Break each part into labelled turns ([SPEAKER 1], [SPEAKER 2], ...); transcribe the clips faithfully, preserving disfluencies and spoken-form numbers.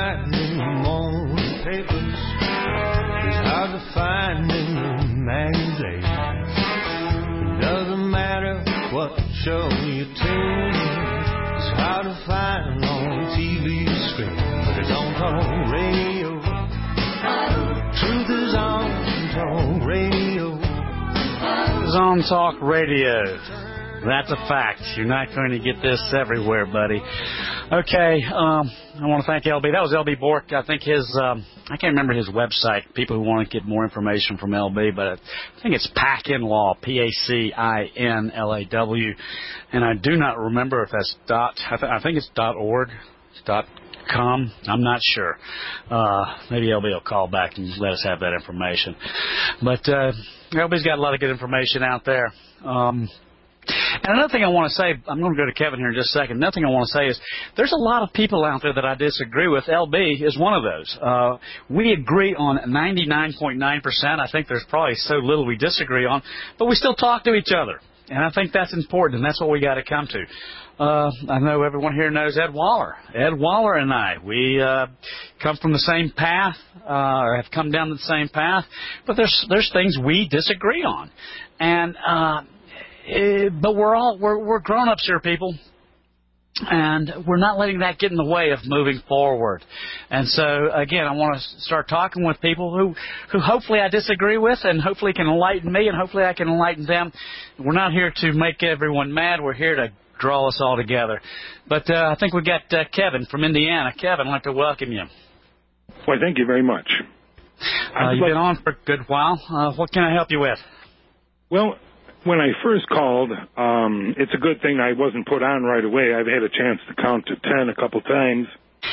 [SPEAKER 1] find in the morning papers is hard to find in the magazines. It doesn't matter what show you tune in, it's hard to find on T V screen, but it's on talk radio. Truth is on talk radio.
[SPEAKER 2] It's on talk radio. That's a fact. You're not going to get this everywhere, buddy. Okay, um, I want to thank L B. That was L B Bork. I think his, um, I can't remember his website. People who want to get more information from L B, but I think it's Pacin Law, P A C I N L A W. And I do not remember if that's dot, I, th- I think it's dot org, dot com. I'm not sure. Uh, maybe L B will call back and let us have that information. But uh, L B's got a lot of good information out there. Um, And another thing I want to say, I'm going to go to Kevin here in just a second. Another thing I want to say is there's a lot of people out there that I disagree with. L B is one of those. Uh, we agree on ninety-nine point nine percent. I think there's probably so little we disagree on, but we still talk to each other. And I think that's important, and that's what we got to come to. Uh, I know everyone here knows Ed Waller. Ed Waller and I, we uh, come from the same path, uh, or have come down the same path, but there's there's things we disagree on. And uh Uh, but we're all we're we're grown-ups here, people, and we're not letting that get in the way of moving forward. And so, again, I want to start talking with people who, who hopefully I disagree with, and hopefully can enlighten me, and hopefully I can enlighten them. We're not here to make everyone mad. We're here to draw us all together. But uh, I think we've got uh, Kevin from Indiana. Kevin, I'd like to welcome you.
[SPEAKER 3] Why, thank you very much.
[SPEAKER 2] Uh, you've been on for a good while. Uh, what can I help you with?
[SPEAKER 3] Well, when I first called, um, it's a good thing I wasn't put on right away. I've had a chance to count to ten a couple times.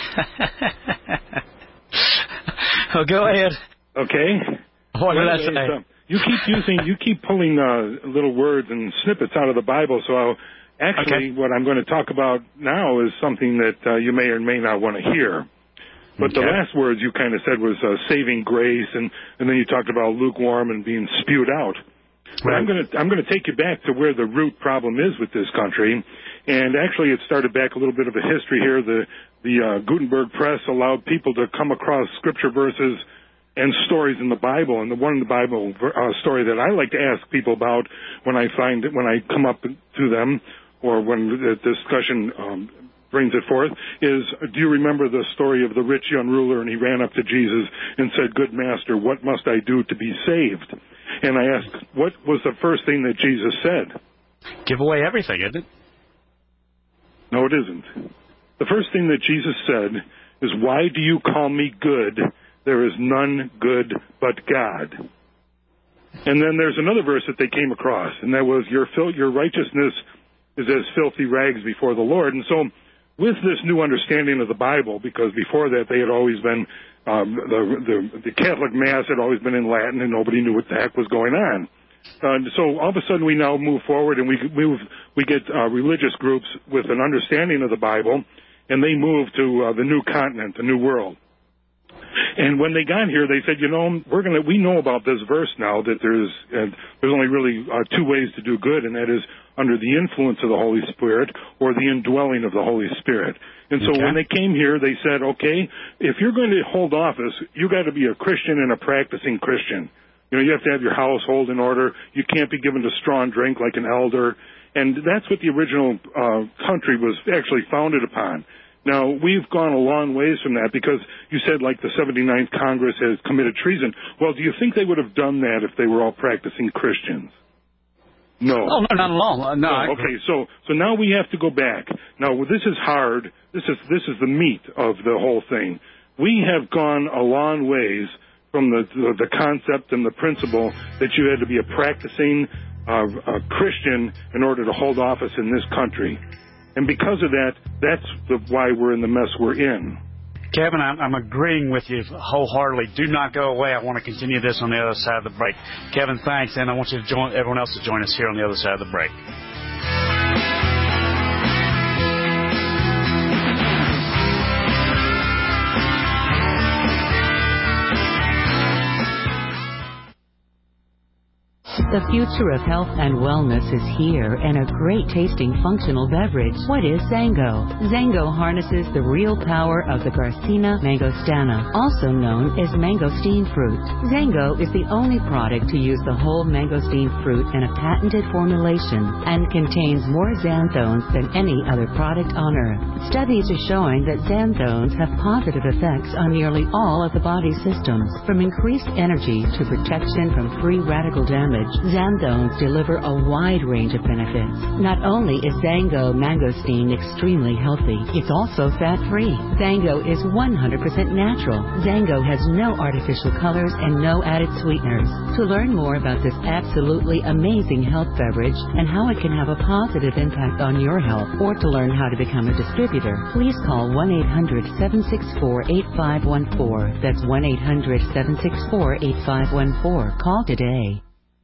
[SPEAKER 2] Oh, go ahead.
[SPEAKER 3] Okay.
[SPEAKER 2] What did I say?
[SPEAKER 3] Uh, you keep using, you keep pulling uh, little words and snippets out of the Bible. So I'll, actually, okay. What I'm going to talk about now is something that uh, you may or may not want to hear. But okay. The last words you kind of said was uh, saving grace, and, and then you talked about lukewarm and being spewed out. But right. I'm going to I'm going to take you back to where the root problem is with this country, and actually it started back a little bit of a history here. The the uh, Gutenberg Press allowed people to come across scripture verses and stories in the Bible, and the one in the Bible uh, story that I like to ask people about when I find when I come up to them or when the discussion um, brings it forth is, do you remember the story of the rich young ruler, and he ran up to Jesus and said, "Good master, what must I do to be saved?" And I asked, what was the first thing that Jesus said?
[SPEAKER 2] Give away everything, isn't it?
[SPEAKER 3] No, it isn't. The first thing that Jesus said is, "Why do you call me good? There is none good but God." And then there's another verse that they came across, and that was, your fil- your righteousness is as filthy rags before the Lord. And so with this new understanding of the Bible, because before that they had always been, um, the, the, the Catholic Mass had always been in Latin, and nobody knew what the heck was going on. Uh, so all of a sudden we now move forward, and we move, we get uh, religious groups with an understanding of the Bible, and they move to uh, the new continent, the new world. And when they got here, they said, you know, we're gonna we know about this verse now, that there's uh, there's only really uh, two ways to do good, and that is under the influence of the Holy Spirit or the indwelling of the Holy Spirit. And so okay. when they came here, they said, okay, if you're going to hold office, you got to be a Christian and a practicing Christian. You know, you have to have your household in order. You can't be given to strong drink like an elder. And that's what the original uh, country was actually founded upon. Now, we've gone a long ways from that, because you said, like, the seventy-ninth Congress has committed treason. Well, do you think they would have done that if they were all practicing Christians? No.
[SPEAKER 2] Oh, no, not at all. Uh, no.
[SPEAKER 3] no okay, so so now we have to go back. Now, this is hard. This is this is the meat of the whole thing. We have gone a long ways from the the, the concept and the principle that you had to be a practicing uh, a Christian in order to hold office in this country. And because of that, that's the, why we're in the mess we're in.
[SPEAKER 2] Kevin, I'm, I'm agreeing with you wholeheartedly. Do not go away. I want to continue this on the other side of the break. Kevin, thanks, and I want you to join everyone else to join us here on the other side of the break.
[SPEAKER 4] The future of health and wellness is here in a great tasting functional beverage. What is Zango? Zango harnesses the real power of the Garcinia mangostana, also known as mangosteen fruit. Zango is the only product to use the whole mangosteen fruit in a patented formulation and contains more xanthones than any other product on earth. Studies are showing that xanthones have positive effects on nearly all of the body systems, from increased energy to protection from free radical damage. Xanthones deliver a wide range of benefits. Not only is Zango mangosteen extremely healthy, it's also fat-free. Zango is one hundred percent natural. Zango has no artificial colors and no added sweeteners. To learn more about this absolutely amazing health beverage and how it can have a positive impact on your health, or to learn how to become a distributor, please call one eight hundred, seven six four, eight five one four. That's one eight hundred, seven six four, eight five one four. Call today.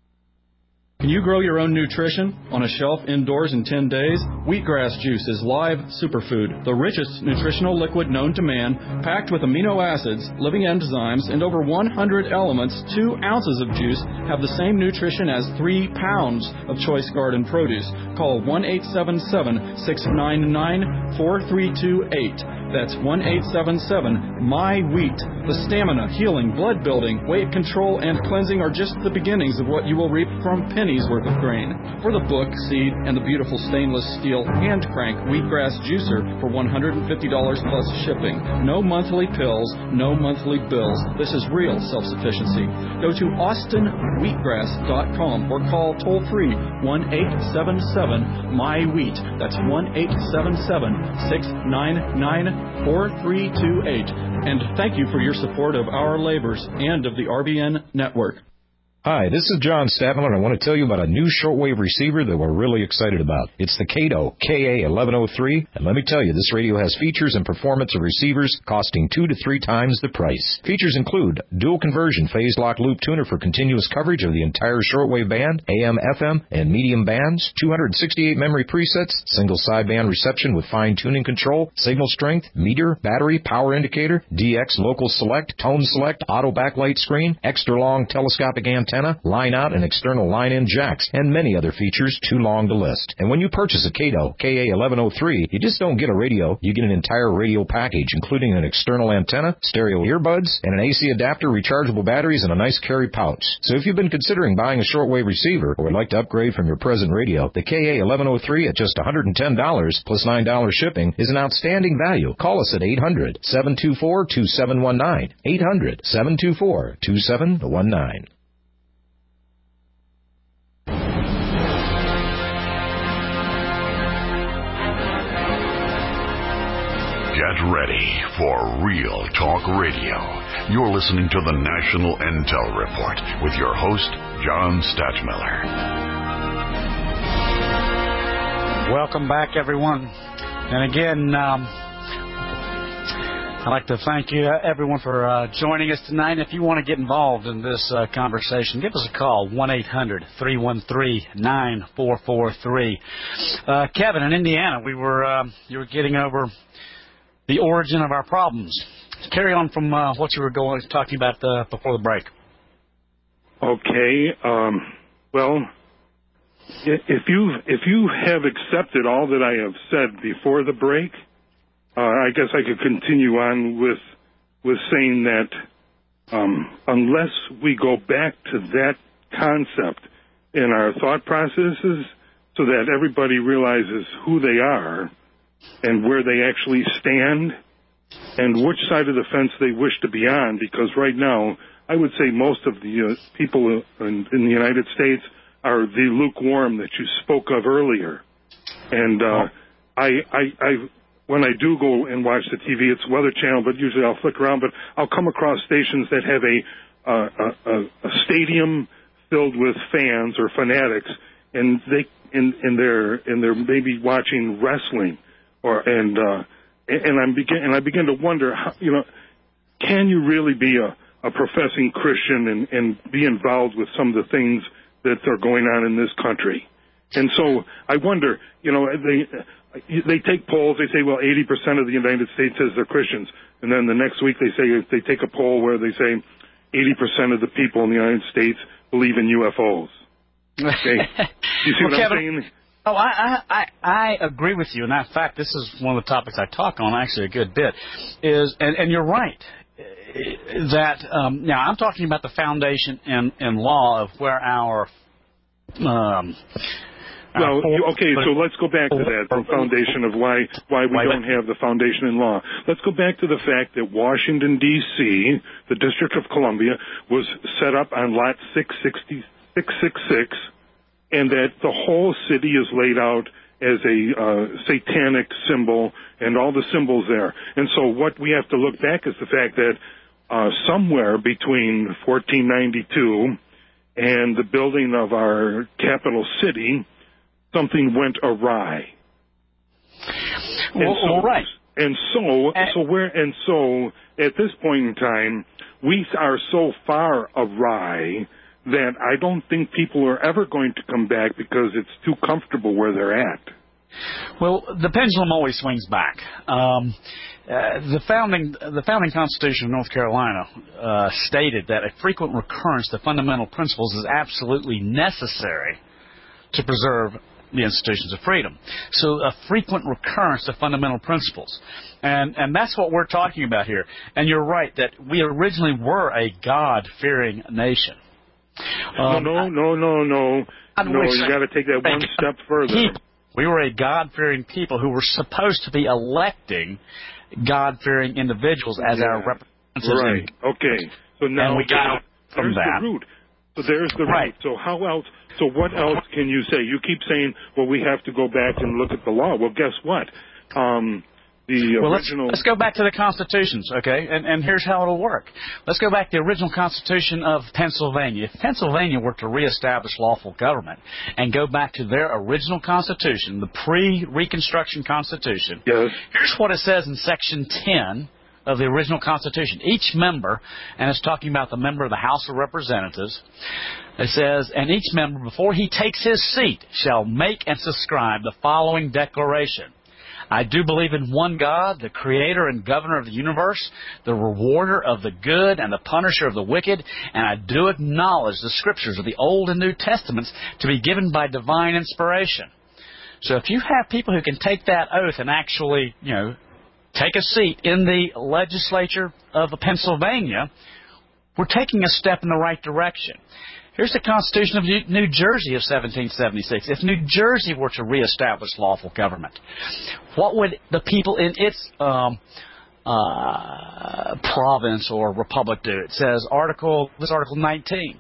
[SPEAKER 5] Can you grow your own nutrition on a shelf indoors in ten days? Wheatgrass juice is live superfood, the richest nutritional liquid known to man, packed with amino acids, living enzymes, and over one hundred elements. Two ounces of juice have the same nutrition as three pounds of choice garden produce. Call one eight seven seven, six nine nine, four three two eight. That's one eight seven seven, M Y wheat. The stamina, healing, blood building, weight control, and cleansing are just the beginnings of what you will reap from pennies worth of grain. For the book, seed, and the beautiful stainless steel hand crank wheatgrass juicer for one hundred fifty dollars plus shipping. No monthly pills, no monthly bills. This is real self-sufficiency. Go to austin wheatgrass dot com or call toll-free one eight seven seven, M Y wheat. That's one eight seven seven, six nine nine, four three two eight. And thank you for your support of our labors and of the R B N network.
[SPEAKER 6] Hi, this is John Stadtmiller, and I want to tell you about a new shortwave receiver that we're really excited about. It's the Kato K A eleven oh three, and let me tell you, this radio has features and performance of receivers costing two to three times the price. Features include dual conversion phase lock loop tuner for continuous coverage of the entire shortwave band, A M, F M, and medium bands, two hundred sixty-eight memory presets, single sideband reception with fine tuning control, signal strength, meter, battery, power indicator, D X local select, tone select, auto backlight screen, extra long telescopic antenna, line out and external line-in jacks, and many other features too long to list. And when you purchase a Kato K A eleven oh three, you just don't get a radio, you get an entire radio package, including an external antenna, stereo earbuds, and an A C adapter, rechargeable batteries, and a nice carry pouch. So if you've been considering buying a shortwave receiver or would like to upgrade from your present radio, the K A eleven oh three at just one hundred ten dollars plus nine dollars shipping is an outstanding value. Call us at eight hundred, seven two four, two seven one nine, eight hundred, seven two four, two seven one nine.
[SPEAKER 7] Get ready for Real Talk Radio. You're listening to the National Intel Report with your host, John Stadtmiller.
[SPEAKER 2] Welcome back, everyone. And again, um, I'd like to thank you, uh, everyone, for uh, joining us tonight. If you want to get involved in this uh, conversation, give us a call, one eight hundred, three one three, nine four four three. Uh, Kevin, in Indiana, we were uh, you were getting over the origin of our problems. Carry on from uh, what you were going talking about uh, before the break.
[SPEAKER 3] Okay. Um, well, if you if you have accepted all that I have said before the break, uh, I guess I could continue on with with saying that um, unless we go back to that concept in our thought processes, so that everybody realizes who they are and where they actually stand and which side of the fence they wish to be on, because right now I would say most of the uh, people in, in the United States are the lukewarm that you spoke of earlier. And uh, I, I, I, when I do go and watch the T V, it's Weather Channel, but usually I'll flick around, but I'll come across stations that have a, uh, a, a stadium filled with fans or fanatics, and they and, and they're and they're maybe watching wrestling. Or and uh, and I'm begin and I begin to wonder, how, you know, can you really be a, a professing Christian and, and be involved with some of the things that are going on in this country? And so I wonder, you know, they they take polls. They say, well, eighty percent of the United States says they're Christians, and then the next week they say they take a poll where they say eighty percent of the people in the United States believe in U F Os. Okay. You see
[SPEAKER 2] well,
[SPEAKER 3] what
[SPEAKER 2] Kevin,
[SPEAKER 3] I'm saying?
[SPEAKER 2] Oh, I, I, I agree with you. And in fact, this is one of the topics I talk on actually a good bit. Is and, and you're right that um, now I'm talking about the foundation in, in law of where our um,
[SPEAKER 3] Well, okay, so let's go back to that, the foundation of why why we don't have the foundation in law. Let's go back to the fact that Washington, D C, the District of Columbia, was set up on Lot six sixty-six, and that the whole city is laid out as a uh, satanic symbol and all the symbols there. And so what we have to look back is the fact that uh, somewhere between fourteen ninety-two and the building of our capital city, something went awry.
[SPEAKER 2] Well,
[SPEAKER 3] and so,
[SPEAKER 2] right.
[SPEAKER 3] And so, so we're, and so at this point in time, we are so far awry that I don't think people are ever going to come back because it's too comfortable where they're at.
[SPEAKER 2] Well, the pendulum always swings back. Um, uh, the founding the founding Constitution of North Carolina uh, stated that a frequent recurrence to fundamental principles is absolutely necessary to preserve the institutions of freedom. So a frequent recurrence to fundamental principles. And and that's what we're talking about here. And you're right that we originally were a God-fearing nation. Um,
[SPEAKER 3] no, no, no, no, no. No, you got to take that one step further.
[SPEAKER 2] We were a God-fearing people who were supposed to be electing God-fearing individuals as yeah. our representatives.
[SPEAKER 3] Right. Okay. So now
[SPEAKER 2] and we got from
[SPEAKER 3] there's
[SPEAKER 2] that.
[SPEAKER 3] the root. So there's the
[SPEAKER 2] right.
[SPEAKER 3] root. So how else? So what else can you say? You keep saying, well, we have to go back and look at the law. Well, guess what? Um, the
[SPEAKER 2] well,
[SPEAKER 3] original...
[SPEAKER 2] let's, let's go back to the constitutions, okay? And, and here's how it'll work. Let's go back to the original Constitution of Pennsylvania. If Pennsylvania were to reestablish lawful government and go back to their original Constitution, the pre-Reconstruction Constitution,
[SPEAKER 3] yes.
[SPEAKER 2] here's what it says in Section ten of the original Constitution. Each member, and it's talking about the member of the House of Representatives, it says, and each member, before he takes his seat, shall make and subscribe the following declaration. I do believe in one God, the creator and governor of the universe, the rewarder of the good and the punisher of the wicked, and I do acknowledge the scriptures of the Old and New Testaments to be given by divine inspiration. So if you have people who can take that oath and actually, you know, take a seat in the legislature of Pennsylvania, we're taking a step in the right direction. Here's the Constitution of New Jersey of seventeen seventy-six. If New Jersey were to reestablish lawful government, what would the people in its um, uh, province or republic do? It says Article, this is Article nineteen.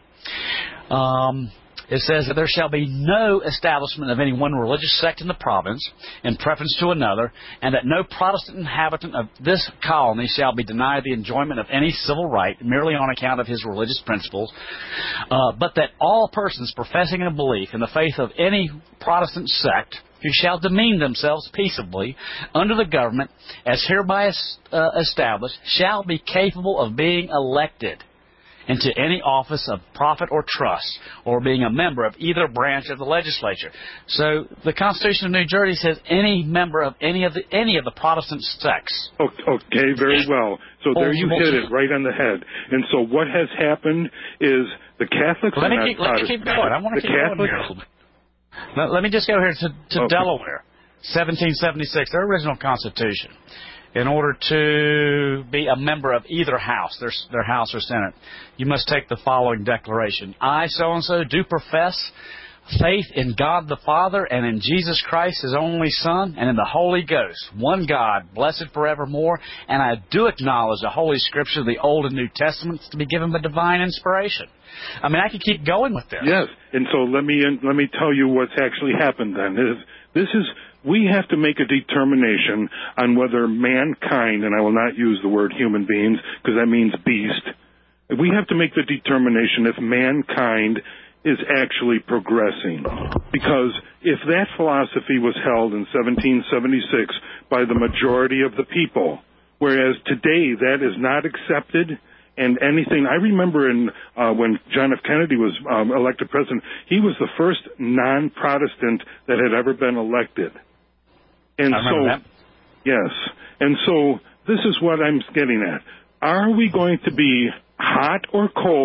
[SPEAKER 2] Um, It says that there shall be no establishment of any one religious sect in the province in preference to another, and that no Protestant inhabitant of this colony shall be denied the enjoyment of any civil right merely on account of his religious principles, uh, but that all persons professing a belief in the faith of any Protestant sect who shall demean themselves peaceably under the government as hereby uh, established shall be capable of being elected into any office of profit or trust, or being a member of either branch of the legislature. So the Constitution of New Jersey says any member of any of the any of the Protestant sects.
[SPEAKER 3] Okay, very well. So there you hit it right on the head. And so what has happened is the Catholics
[SPEAKER 2] let
[SPEAKER 3] are
[SPEAKER 2] me
[SPEAKER 3] not
[SPEAKER 2] keep, Let me keep going. I want to keep
[SPEAKER 3] Catholics,
[SPEAKER 2] going here a little bit. Let, let me just go here to, to
[SPEAKER 3] okay.
[SPEAKER 2] Delaware, seventeen seventy-six, their original Constitution. In order to be a member of either house, their, their House or Senate, you must take the following declaration. I, so-and-so, do profess faith in God the Father and in Jesus Christ, His only Son, and in the Holy Ghost, one God, blessed forevermore, and I do acknowledge the Holy Scripture of the Old and New Testaments to be given by divine inspiration. I mean, I could keep going with this.
[SPEAKER 3] Yes, and so let me let me tell you what's actually happened then. This is... We have to make a determination on whether mankind, and I will not use the word human beings because that means beast, we have to make the determination if mankind is actually progressing. Because if that philosophy was held in seventeen seventy-six by the majority of the people, whereas today that is not accepted, and anything, I remember in uh, when John F. Kennedy was um, elected president, he was the first non-Protestant that had ever been elected. And
[SPEAKER 2] I remember
[SPEAKER 3] so,
[SPEAKER 2] that.
[SPEAKER 3] yes, and so this is what I'm getting at. Are we going to be hot or cold,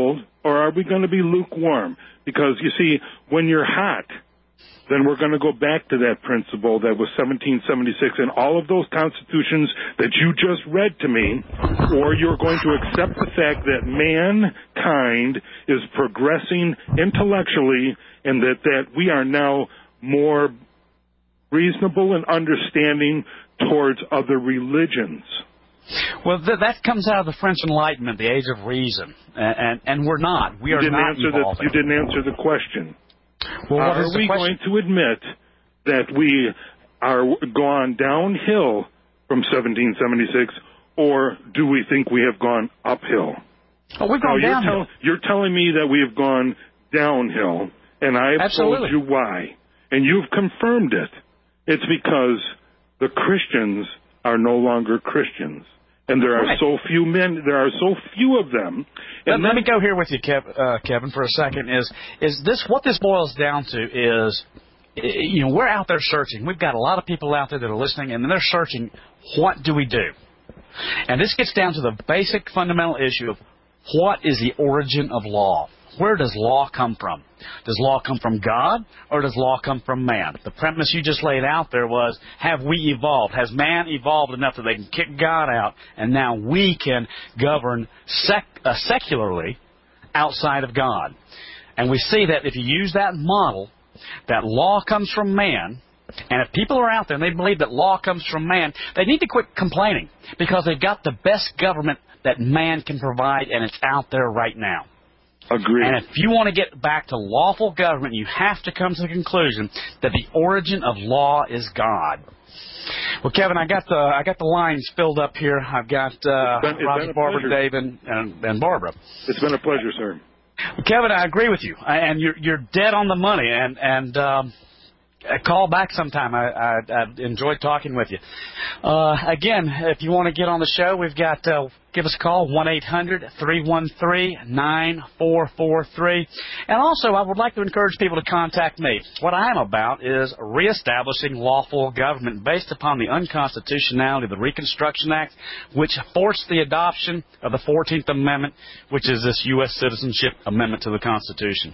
[SPEAKER 3] or are we going to be lukewarm? Because, you see, when you're hot, then we're going to go back to that principle that was seventeen seventy-six and all of those constitutions that you just read to me, or you're going to accept the fact that mankind is progressing intellectually and that, that we are now more reasonable and understanding towards other religions.
[SPEAKER 2] Well, th- that comes out of the French Enlightenment, the age of reason, and, and, and we're not. We
[SPEAKER 3] you
[SPEAKER 2] are
[SPEAKER 3] didn't
[SPEAKER 2] not
[SPEAKER 3] answer
[SPEAKER 2] evolving.
[SPEAKER 3] The, you didn't answer the question.
[SPEAKER 2] Well, what
[SPEAKER 3] are
[SPEAKER 2] is the
[SPEAKER 3] we
[SPEAKER 2] question?
[SPEAKER 3] going to admit that we are gone downhill from seventeen seventy-six, or do we think we have gone uphill?
[SPEAKER 2] Oh, we've gone
[SPEAKER 3] now,
[SPEAKER 2] downhill.
[SPEAKER 3] You're, tell, you're telling me that we have gone downhill, and I have
[SPEAKER 2] Absolutely.
[SPEAKER 3] told you why, and you've confirmed it. It's because the Christians are no longer Christians. And there are
[SPEAKER 2] right.
[SPEAKER 3] so few men. There are so few of them.
[SPEAKER 2] And let, let me go here with you, Kev, uh, Kevin, for a second. Is is this what this boils down to? Is you know we're out there searching. We've got a lot of people out there that are listening, and they're searching. What do we do? And this gets down to the basic fundamental issue of what is the origin of law? Where does law come from? Does law come from God, or does law come from man? The premise you just laid out there was, have we evolved? Has man evolved enough that they can kick God out, and now we can govern sec- uh, secularly outside of God? And we see that if you use that model, that law comes from man, and if people are out there and they believe that law comes from man, they need to quit complaining, because they've got the best government that man can provide, and it's out there right now.
[SPEAKER 3] Agreed.
[SPEAKER 2] And if you want to get back to lawful government, you have to come to the conclusion that the origin of law is God. Well, Kevin, I got the I got the lines filled up here. I've got uh,
[SPEAKER 3] been,
[SPEAKER 2] Roger, Barbara, Dave, and, and, and Barbara.
[SPEAKER 3] It's been a pleasure, sir.
[SPEAKER 2] Well, Kevin, I agree with you, and you're you're dead on the money. And and um, call back sometime. I, I, I enjoyed talking with you. Uh, again, if you want to get on the show, we've got. Uh, Give us a call, one eight hundred three one three nine four four three. And also, I would like to encourage people to contact me. What I am about is reestablishing lawful government based upon the unconstitutionality of the Reconstruction Act, which forced the adoption of the fourteenth Amendment, which is this U S citizenship amendment to the Constitution.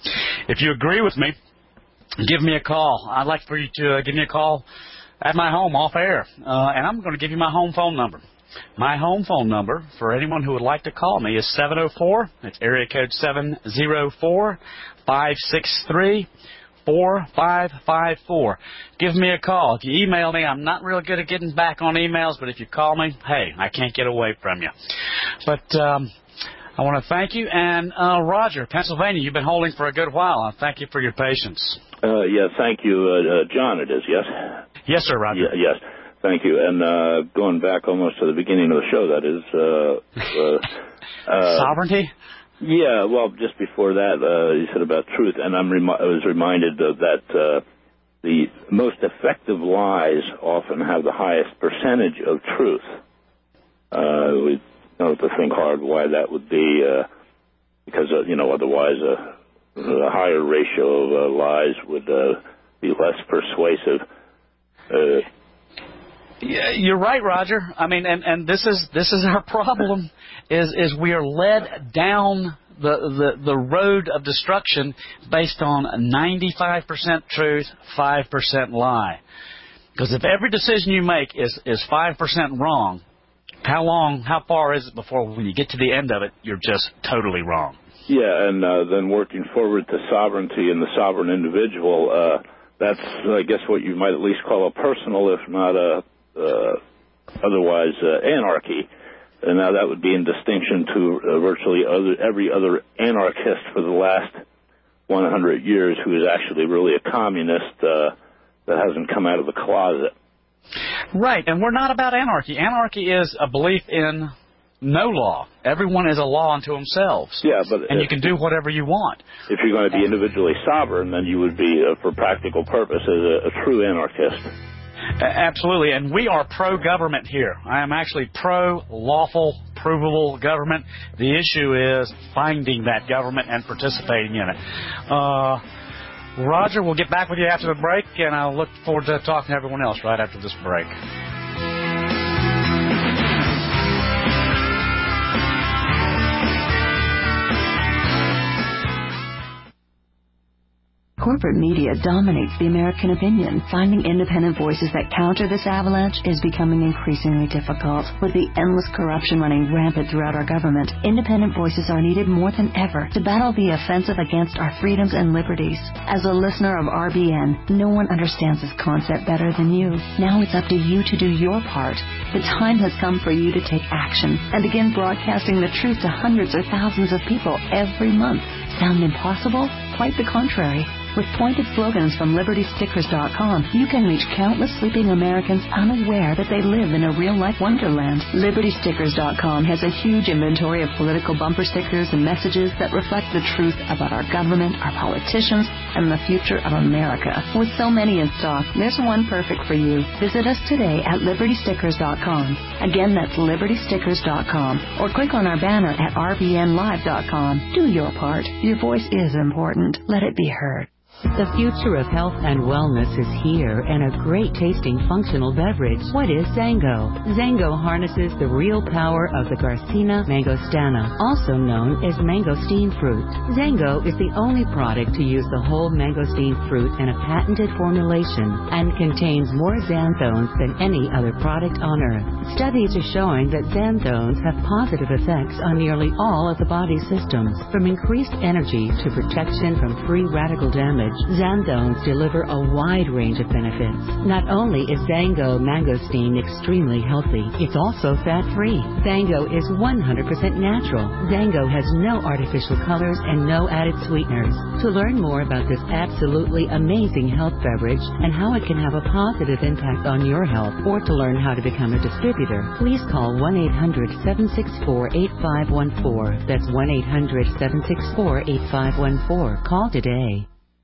[SPEAKER 2] If you agree with me, give me a call. I'd like for you to uh, give me a call at my home off air. Uh, and I'm going to give you my home phone number. My home phone number for anyone who would like to call me is seven oh four, that's area code seven oh four, five six three, four five five four. Give me a call. If you email me, I'm not real good at getting back on emails, but if you call me, hey, I can't get away from you. But um, I want to thank you. And uh, Roger, Pennsylvania, you've been holding for a good while. I thank you for your patience.
[SPEAKER 8] Uh, yeah, thank you. Uh, uh, John, it is, yes?
[SPEAKER 2] Yes, sir, Roger.
[SPEAKER 8] Yeah, yes. Thank you. And uh, going back almost to the beginning of the show, that is. Uh, uh, uh,
[SPEAKER 2] Sovereignty?
[SPEAKER 8] Yeah, well, just before that, uh, you said about truth, and I'm remi- I was reminded of that uh, the most effective lies often have the highest percentage of truth. Uh, we don't have to think hard why that would be, uh, because, uh, you know, otherwise uh, a higher ratio of uh, lies would uh, be less persuasive. Uh,
[SPEAKER 2] Yeah, you're right, Roger. I mean, and, and this is this is our problem, is is we are led down the, the, the road of destruction based on ninety-five percent truth, five percent lie. Because if every decision you make is, is five percent wrong, how long, how far is it before when you get to the end of it, you're just totally wrong?
[SPEAKER 8] Yeah, and uh, then working forward to sovereignty and the sovereign individual, uh, that's, I guess, what you might at least call a personal, if not a Uh, otherwise uh, anarchy. And now that would be in distinction to uh, virtually other, every other anarchist for the last one hundred years who is actually really a communist uh, that hasn't come out of the closet.
[SPEAKER 2] Right, and we're not about anarchy. Anarchy is a belief in no law. Everyone is a law unto themselves.
[SPEAKER 8] Yeah, but
[SPEAKER 2] and
[SPEAKER 8] if,
[SPEAKER 2] you can do whatever you want.
[SPEAKER 8] If you're going to be individually sovereign, then you would be, uh, for practical purposes, a, a true anarchist.
[SPEAKER 2] Absolutely, and we are pro-government here. I am actually pro-lawful, provable government. The issue is finding that government and participating in it. Uh, Roger, we'll get back with you after the break, and I'll look forward to talking to everyone else right after this break.
[SPEAKER 9] Corporate media dominates the American opinion. Finding independent voices that counter this avalanche is becoming increasingly difficult. With the endless corruption running rampant throughout our government, independent voices are needed more than ever to battle the offensive against our freedoms and liberties. As a listener of R B N, no one understands this concept better than you. Now it's up to you to do your part. The time has come for you to take action and begin broadcasting the truth to hundreds or thousands of people every month. Sound impossible? Quite the contrary. With pointed slogans from Liberty Stickers dot com, you can reach countless sleeping Americans unaware that they live in a real-life wonderland. Liberty Stickers dot com has a huge inventory of political bumper stickers and messages that reflect the truth about our government, our politicians, and the future of America. With so many in stock, there's one perfect for you. Visit us today at Liberty Stickers dot com. Again, that's Liberty Stickers dot com. Or click on our banner at R B N Live dot com. Do your part. Your voice is important. Let it be heard.
[SPEAKER 4] The future of health and wellness is here in a great tasting functional beverage. What is Zango? Zango harnesses the real power of the Garcinia mangostana, also known as mangosteen fruit. Zango is the only product to use the whole mangosteen fruit in a patented formulation and contains more xanthones than any other product on earth. Studies are showing that xanthones have positive effects on nearly all of the body's systems, from increased energy to protection from free radical damage. Xanthones deliver a wide range of benefits. Not only is Zango mangosteen extremely healthy, it's also fat-free. Zango is one hundred percent natural. Zango has no artificial colors and no added sweeteners. To learn more about this absolutely amazing health beverage and how it can have a positive impact on your health, or to learn how to become a distributor, please call one eight hundred seven six four eight five one four. That's one eight hundred seven six four eight five one four. Call today.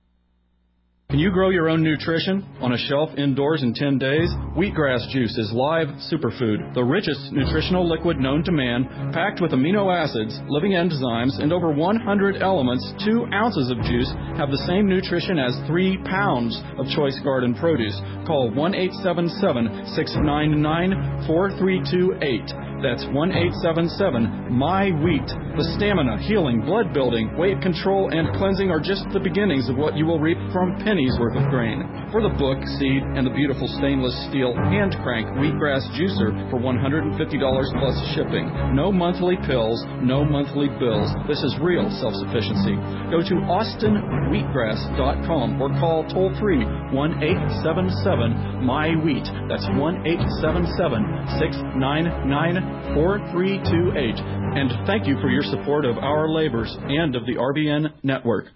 [SPEAKER 5] Can you grow your own nutrition on a shelf indoors in ten days? Wheatgrass juice is live superfood, the richest nutritional liquid known to man, packed with amino acids, living enzymes, and over one hundred elements. Two ounces of juice have the same nutrition as three pounds of choice garden produce. Call one eight seven seven, six nine nine, four three two eight. That's one eight seven seven, M Y wheat. The stamina, healing, blood building, weight control, and cleansing are just the beginnings of what you will reap from pennies worth of grain. For the book, seed, and the beautiful stainless steel hand crank wheatgrass juicer for one hundred fifty dollars plus shipping. No monthly pills, no monthly bills. This is real self-sufficiency. Go to Austin Wheatgrass dot com or call toll-free one eight seven seven, M Y wheat. That's one eight seven seven, six nine nine, four three two eight. And thank you for your support of our labors and of the R B N network.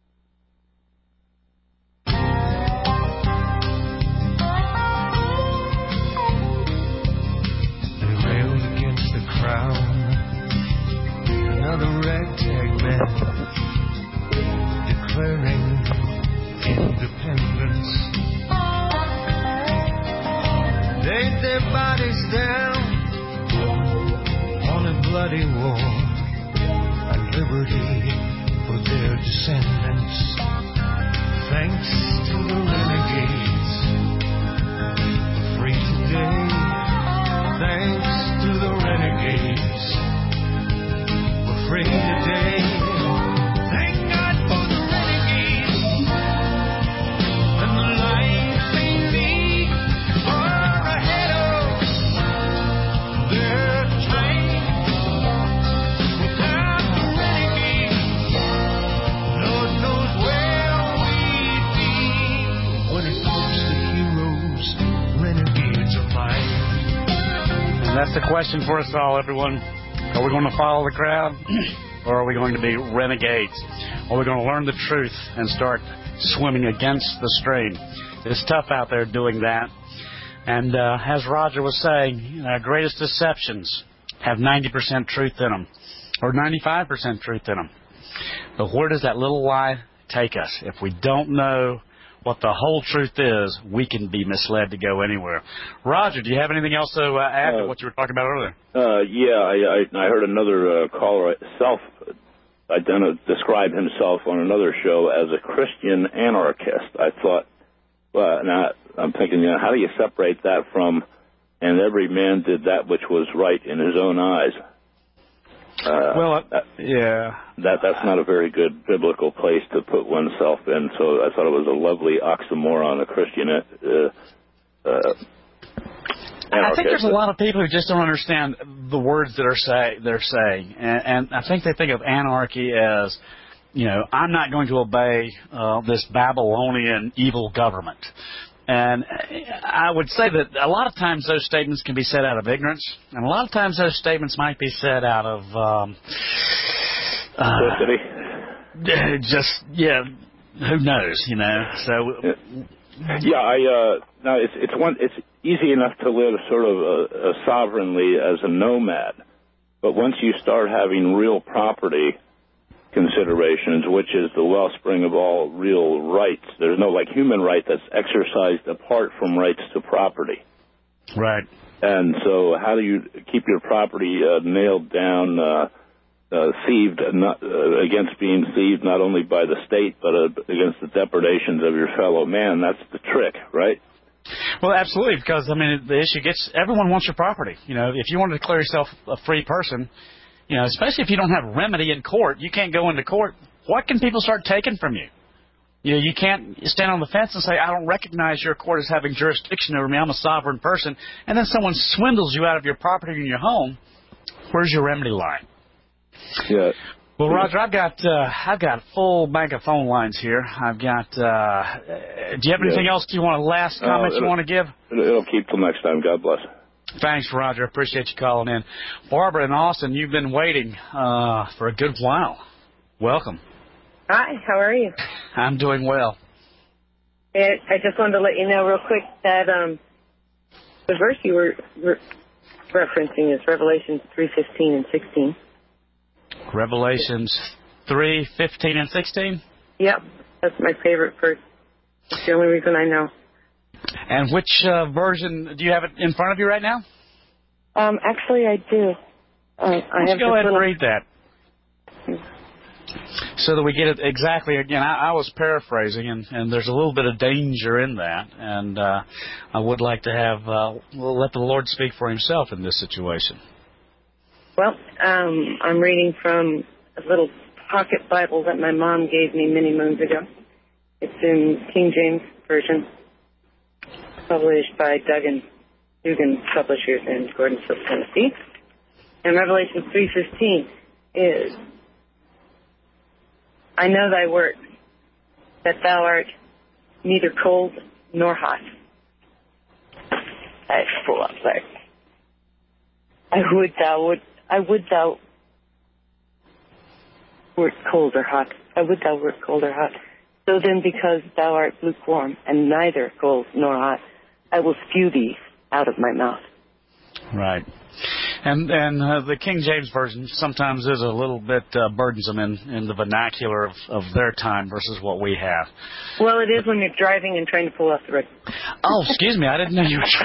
[SPEAKER 1] They railed against the crown, another ragtag man declaring independence. Laid their bodies down on a bloody war and liberty for their descendants. Thanks to the renegades, we're free today. Thanks to the renegades, we're free today. Thank God for the renegades and the life they lead are ahead of their time. Without the renegades, Lord knows where we'd be. When it comes to heroes, renegades are mine.
[SPEAKER 2] And that's the question for us all, everyone. Are we going to follow the crowd, or are we going to be renegades? Are we going to learn the truth and start swimming against the stream? It's tough out there doing that. And uh, as Roger was saying, our greatest deceptions have ninety percent truth in them, or ninety-five percent truth in them. But where does that little lie take us? If we don't know what the whole truth is, we can be misled to go anywhere. Roger, do you have anything else to uh, add uh, to what you were talking about earlier?
[SPEAKER 8] Uh, yeah, I, I, I heard another uh, caller self identi- describe himself on another show as a Christian anarchist. I thought, well, now I'm thinking, you know, how do you separate that from, and every man did that which was right in his own eyes? Uh,
[SPEAKER 2] well, uh,
[SPEAKER 8] that,
[SPEAKER 2] yeah.
[SPEAKER 8] That that's not a very good biblical place to put oneself in. So I thought it was a lovely oxymoron, a Christian uh, uh,
[SPEAKER 2] I think there's a lot of people who just don't understand the words that are say they're saying, and, and I think they think of anarchy as, you know, I'm not going to obey uh, this Babylonian evil government. And I would say that a lot of times those statements can be said out of ignorance, and a lot of times those statements might be said out of um, uh, just yeah, who knows, you know. So
[SPEAKER 8] yeah, I uh, now it's it's one it's easy enough to live sort of uh, uh, sovereignly as a nomad, but once you start having real property considerations, which is the wellspring of all real rights. There's no, like, human right that's exercised apart from rights to property.
[SPEAKER 2] Right.
[SPEAKER 8] And so how do you keep your property uh, nailed down, uh, uh, thieved, not, uh, against being thieved not only by the state, but uh, against the depredations of your fellow man? That's the trick, right?
[SPEAKER 2] Well, absolutely, because, I mean, the issue gets, everyone wants your property. You know, if you want to declare yourself a free person, you know, especially if you don't have remedy in court, you can't go into court. What can people start taking from you? You know, you can't stand on the fence and say, I don't recognize your court as having jurisdiction over me. I'm a sovereign person. And then someone swindles you out of your property and your home. Where's your remedy line?
[SPEAKER 8] Yeah.
[SPEAKER 2] Well, Roger, I've got uh, I've got a full bank of phone lines here. I've got. Uh, do you have anything yeah. else? Do you want a last comment uh, you want to give?
[SPEAKER 8] It'll keep till next time. God bless.
[SPEAKER 2] Thanks, Roger. I appreciate you calling in. Barbara in Austin, you've been waiting uh, for a good while. Welcome.
[SPEAKER 10] Hi, how are you?
[SPEAKER 2] I'm doing well.
[SPEAKER 10] I just wanted to let you know real quick that um, the verse you were re- referencing is Revelations three fifteen and sixteen.
[SPEAKER 2] Revelations three fifteen and sixteen?
[SPEAKER 10] Yep, that's my favorite verse. It's the only reason I know.
[SPEAKER 2] And which uh, version, do you have it in front of you right now?
[SPEAKER 10] Um, actually, I do. Uh, I
[SPEAKER 2] Let's
[SPEAKER 10] have
[SPEAKER 2] go ahead
[SPEAKER 10] little...
[SPEAKER 2] and read that. So that we get it exactly again. I, I was paraphrasing, and, and there's a little bit of danger in that, and uh, I would like to have uh, let the Lord speak for himself in this situation.
[SPEAKER 10] Well, um, I'm reading from a little pocket Bible that my mom gave me many moons ago. It's in King James Version, published by Duggan, Dugan Publishers in Gordonsville, Tennessee. And Revelation three fifteen is, I know thy works, that thou art neither cold nor hot. I pull up there. I would thou would, I would thou wert cold or hot. I would thou wert cold or hot. So then, because thou art lukewarm and neither cold nor hot, I will spew thee out of my mouth.
[SPEAKER 2] Right. And and uh, the King James Version sometimes is a little bit uh, burdensome in, in the vernacular of, of their time versus what we have.
[SPEAKER 10] Well, it is when you're driving and trying to pull off the road.
[SPEAKER 2] Oh, excuse me. I didn't know you were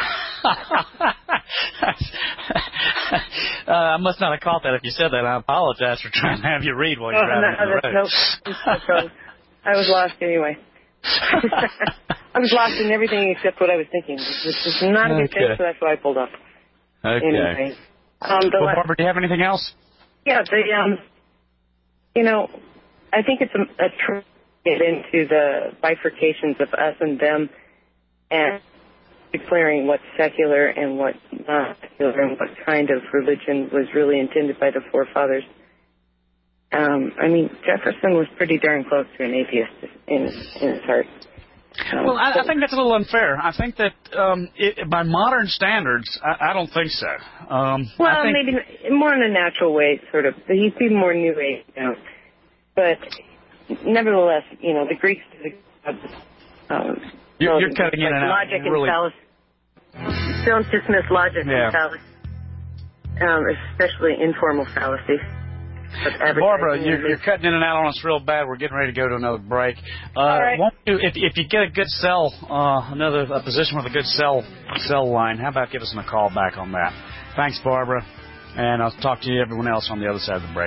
[SPEAKER 2] uh, I must not have caught that. If you said that, I apologize for trying to have you read while you're
[SPEAKER 10] oh,
[SPEAKER 2] driving
[SPEAKER 10] no,
[SPEAKER 2] on the road.
[SPEAKER 10] No, no I was lost anyway. I was lost in everything except what I was thinking, which is not a good
[SPEAKER 2] okay.
[SPEAKER 10] thing, so that's why I pulled off.
[SPEAKER 2] Okay.
[SPEAKER 10] Anyway. Um,
[SPEAKER 2] well,
[SPEAKER 10] last,
[SPEAKER 2] Barbara, do you have anything else?
[SPEAKER 10] Yeah, the, um, you know, I think it's a, a tr- get into the bifurcations of us and them and declaring what's secular and what's not secular and what kind of religion was really intended by the forefathers. Um, I mean, Jefferson was pretty darn close to an atheist in, in his heart. Um,
[SPEAKER 2] well, I, I think that's a little unfair. I think that um, it, by modern standards, I, I don't think so. Um,
[SPEAKER 10] well,
[SPEAKER 2] I think
[SPEAKER 10] maybe more in a natural way, sort of. He'd be more New Age, you know. But nevertheless, you know, the Greeks, um,
[SPEAKER 2] you're,
[SPEAKER 10] so
[SPEAKER 2] you're cutting
[SPEAKER 10] like
[SPEAKER 2] in and
[SPEAKER 10] logic
[SPEAKER 2] out. Really...
[SPEAKER 10] and fallacy. Don't dismiss logic
[SPEAKER 2] yeah.
[SPEAKER 10] and fallacy, um, especially informal fallacies.
[SPEAKER 2] Barbara, you're, you're cutting in and out on us real bad. We're getting ready to go to another break. Uh,
[SPEAKER 10] right.
[SPEAKER 2] won't you, if, if you get a good cell, uh, another a position with a good cell cell line, how about give us a call back on that? Thanks, Barbara, and I'll talk to you everyone else on the other side of the break.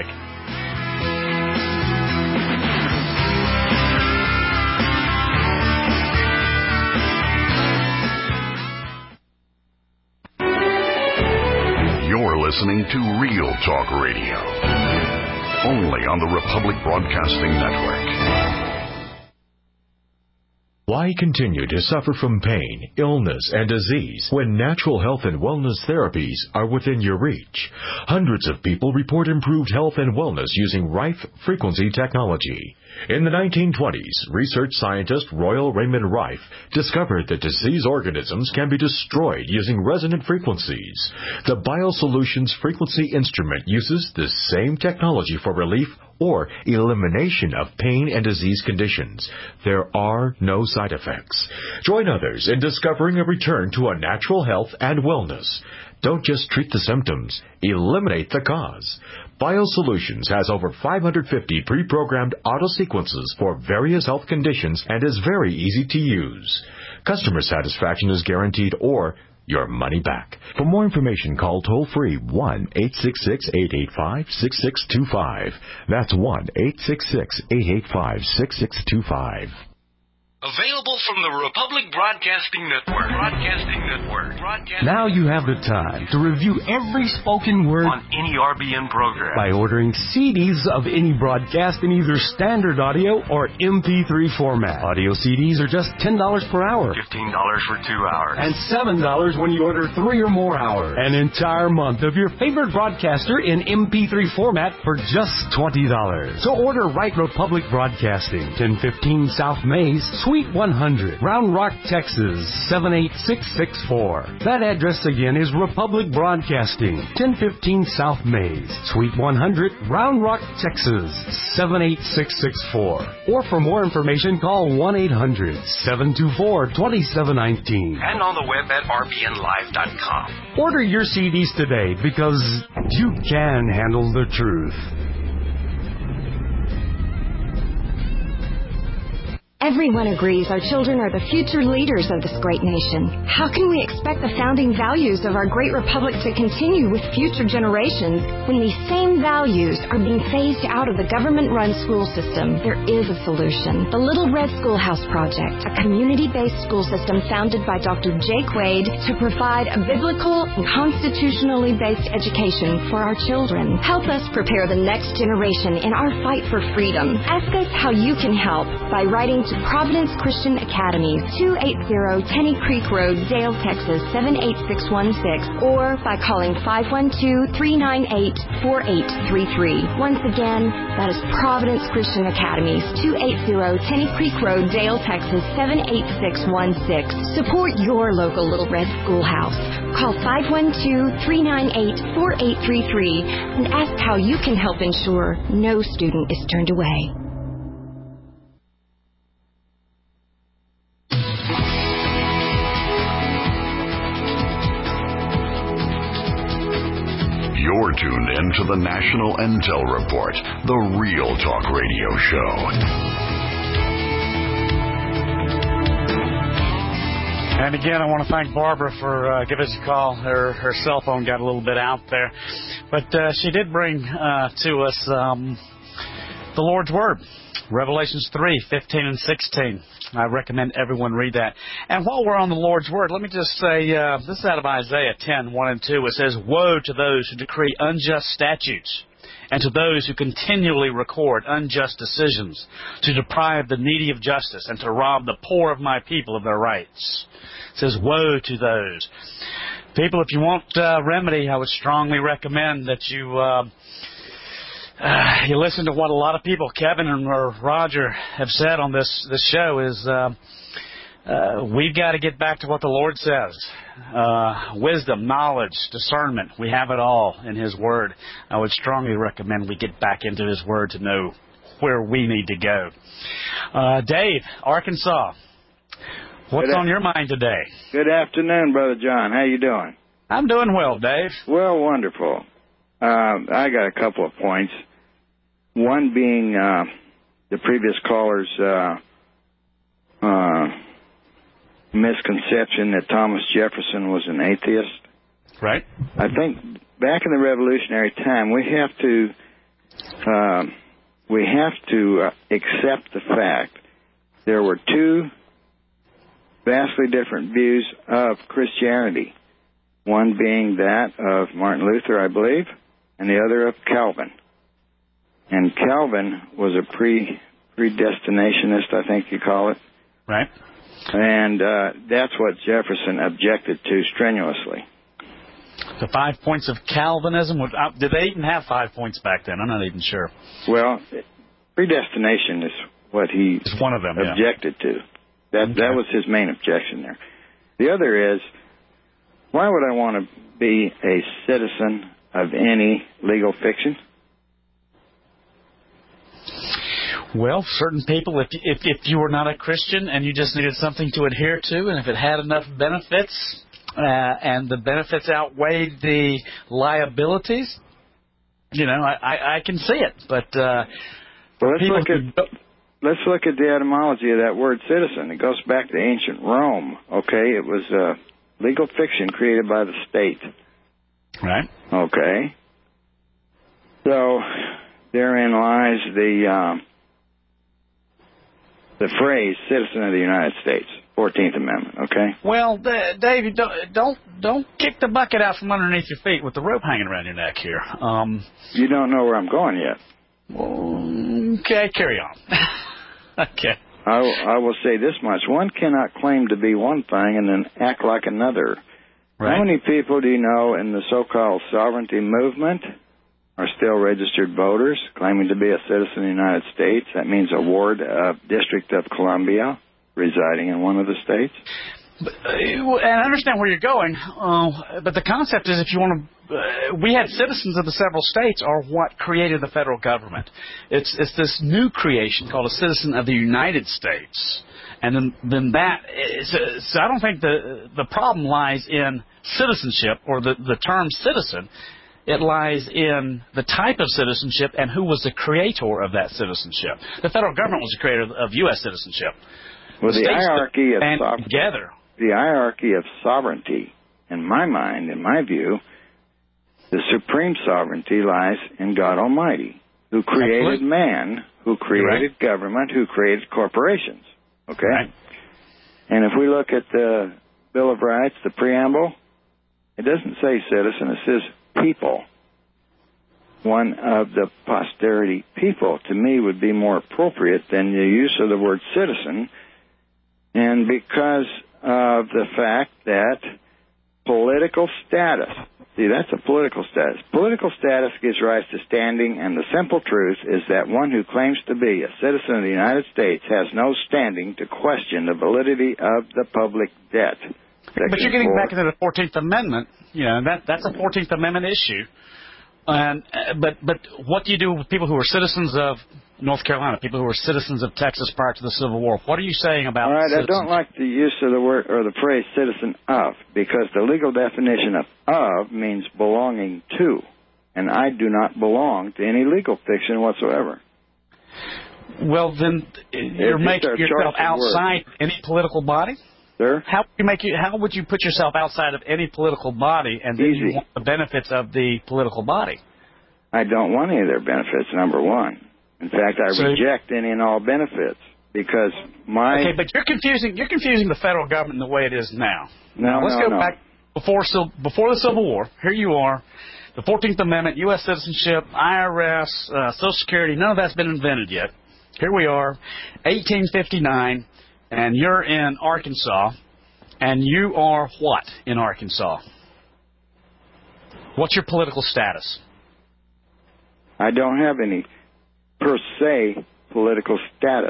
[SPEAKER 7] listening to Real Talk Radio, only on the Republic Broadcasting Network.
[SPEAKER 6] Why continue to suffer from pain, illness, and disease when natural health and wellness therapies are within your reach? Hundreds of people report improved health and wellness using Rife frequency technology. In the nineteen twenties, research scientist Royal Raymond Rife discovered that disease organisms can be destroyed using resonant frequencies. The BioSolutions frequency instrument uses this same technology for relief or elimination of pain and disease conditions. There are no side effects. Join others in discovering a return to a natural health and wellness. Don't just treat the symptoms, eliminate the cause. BioSolutions has over five hundred fifty pre-programmed auto-sequences for various health conditions and is very easy to use. Customer satisfaction is guaranteed or your money back. For more information, call toll-free one eight six six, eight eight five, six six two five. That's one eight six six, eight eight five, six six two five.
[SPEAKER 11] Available from the Republic Broadcasting Network. Broadcasting Network. Broadcasting
[SPEAKER 12] now you have the time to review every spoken word
[SPEAKER 11] on any R B N program
[SPEAKER 12] by ordering C Ds of any broadcast in either standard audio or M P three format. Audio C Ds are just ten dollars per hour.
[SPEAKER 11] fifteen dollars for two hours.
[SPEAKER 12] And seven dollars when you order three or more hours. An entire month of your favorite broadcaster in M P three format for just twenty dollars. So order Right Republic Broadcasting, ten fifteen South Mays, Suite one hundred, Round Rock, Texas, seven eight six six four. That address again is Republic Broadcasting, ten fifteen South Mays, Suite one hundred, Round Rock, Texas, seven eight six six four. Or for more information, call one eight hundred, seven two four, two seven one nine.
[SPEAKER 11] And on the web at r b n live dot com.
[SPEAKER 12] Order your C Ds today because you can handle the truth.
[SPEAKER 13] Everyone agrees our children are the future leaders of this great nation. How can we expect the founding values of our great republic to continue with future generations when these same values are being phased out of the government-run school system? There is a solution. The Little Red Schoolhouse Project, a community-based school system founded by Doctor Jake Wade to provide a biblical and constitutionally based education for our children. Help us prepare the next generation in our fight for freedom. Ask us how you can help by writing to Providence Christian Academy, two eighty Tenny Creek Road, Dale, Texas, seven eight six one six, or by calling five one two, three nine eight, four eight three three. Once again, that is Providence Christian Academy, two eighty Tenny Creek Road, Dale, Texas, seven eight six one six. Support your local Little Red Schoolhouse. Call five one two, three nine eight, four eight three three and ask how you can help ensure no student is turned away.
[SPEAKER 7] You're tuned in to the National Intel Report, the Real Talk Radio Show.
[SPEAKER 2] And again, I want to thank Barbara for uh, giving us a call. Her her cell phone got a little bit out there. But uh, she did bring uh, to us um, the Lord's Word, Revelations three, fifteen and sixteen. I recommend everyone read that. And while we're on the Lord's Word, let me just say, uh, this is out of Isaiah ten, one and two. It says, "Woe to those who decree unjust statutes, and to those who continually record unjust decisions, to deprive the needy of justice, and to rob the poor of my people of their rights." It says, woe to those. People, if you want uh, remedy, I would strongly recommend that you... Uh, Uh, you listen to what a lot of people, Kevin and or Roger, have said on this, this show is uh, uh, we've got to get back to what the Lord says. Uh, wisdom, knowledge, discernment, we have it all in His Word. I would strongly recommend we get back into His Word to know where we need to go. Uh, Dave, Arkansas, what's on your mind today?
[SPEAKER 14] Good afternoon, Brother John. How you doing?
[SPEAKER 2] I'm doing well, Dave.
[SPEAKER 14] Well, wonderful. Uh, I got a couple of points. One being uh, the previous caller's uh, uh, misconception that Thomas Jefferson was an atheist.
[SPEAKER 2] Right.
[SPEAKER 14] I think back in the Revolutionary time, we have to uh, we have to uh, accept the fact there were two vastly different views of Christianity. one being that of Martin Luther, I believe, and the other of Calvin. And Calvin was a pre predestinationist, I think you call it.
[SPEAKER 2] Right.
[SPEAKER 14] And uh, that's what Jefferson objected to strenuously.
[SPEAKER 2] The five points of Calvinism? Did they even have five points back then? I'm not even sure.
[SPEAKER 14] Well, predestination is what he
[SPEAKER 2] it's one of them,
[SPEAKER 14] objected
[SPEAKER 2] yeah.
[SPEAKER 14] to. That
[SPEAKER 2] okay.
[SPEAKER 14] that was his main objection there. The other is, why would I want to be a citizen of any legal fiction?
[SPEAKER 2] Well, certain people, if, if if you were not a Christian and you just needed something to adhere to, and if it had enough benefits, uh, and the benefits outweighed the liabilities, you know, I, I, I can see it. But uh,
[SPEAKER 14] well, let's
[SPEAKER 2] people
[SPEAKER 14] look at
[SPEAKER 2] who,
[SPEAKER 14] let's look at the etymology of that word citizen. It goes back to ancient Rome. Okay, it was uh, legal fiction created by the state.
[SPEAKER 2] Right.
[SPEAKER 14] Okay. So therein lies the um, the phrase "citizen of the United States," fourteenth Amendment. Okay.
[SPEAKER 2] Well, Dave, don't don't don't kick the bucket out from underneath your feet with the rope hanging around your neck here. Um,
[SPEAKER 14] you don't know where I'm going yet.
[SPEAKER 2] Well, okay, carry on. okay.
[SPEAKER 14] I, I will say this much: one cannot claim to be one thing and then act like another.
[SPEAKER 2] Right.
[SPEAKER 14] How many people do you know in the so-called sovereignty movement are still registered voters, claiming to be a citizen of the United States? That means a ward of District of Columbia, residing in one of the states.
[SPEAKER 2] But, uh, and I understand where you're going, uh, but the concept is if you want to, uh, we had citizens of the several states are what created the federal government. It's it's this new creation called a citizen of the United States. And then, then that is, so I don't think the the problem lies in citizenship or the, the term citizen. It lies in the type of citizenship and who was the creator of that citizenship. The federal government was the creator of U S citizenship.
[SPEAKER 14] Well, the, the hierarchy of
[SPEAKER 2] sovereignty, together.
[SPEAKER 14] the hierarchy of sovereignty, in my mind, in my view, the supreme sovereignty lies in God Almighty, who created Absolutely. man, who created right. government, who created corporations. Okay?
[SPEAKER 2] Right.
[SPEAKER 14] And if we look at the Bill of Rights, the preamble, it doesn't say citizen, it says people. One of the posterity people, to me, would be more appropriate than the use of the word citizen. And because of the fact that political status, see, that's a political status. Political status gives rise to standing, and the simple truth is that one who claims to be a citizen of the United States has no standing to question the validity of the public debt. Section
[SPEAKER 2] but you're getting
[SPEAKER 14] four.
[SPEAKER 2] back into the fourteenth Amendment. You know, that that's a fourteenth Amendment issue. And uh, but but what do you do with people who are citizens of North Carolina, people who were citizens of Texas prior to the Civil War? What are you saying about?
[SPEAKER 14] All right, I don't like the use of the word or the phrase "citizen of" because the legal definition of "of" means belonging to, and I do not belong to any legal fiction whatsoever.
[SPEAKER 2] Well, then you're making yourself outside any political body.
[SPEAKER 14] Sir?
[SPEAKER 2] How would you make you? How would you put yourself outside of any political body, and then
[SPEAKER 14] Easy.
[SPEAKER 2] you want the benefits of the political body?
[SPEAKER 14] I don't want any of their benefits. Number one. In fact, I so, reject any and all benefits because my.
[SPEAKER 2] Okay, but you're confusing. You're confusing the federal government in the way it is now.
[SPEAKER 14] No,
[SPEAKER 2] now, let's
[SPEAKER 14] no,
[SPEAKER 2] go
[SPEAKER 14] no.
[SPEAKER 2] back before before the Civil War. Here you are, the fourteenth Amendment, U S citizenship, I R S, uh, Social Security. None of that's been invented yet. Here we are, eighteen fifty-nine. And you're in Arkansas, and you are what in Arkansas? What's your political status?
[SPEAKER 14] I don't have any, per se, political status.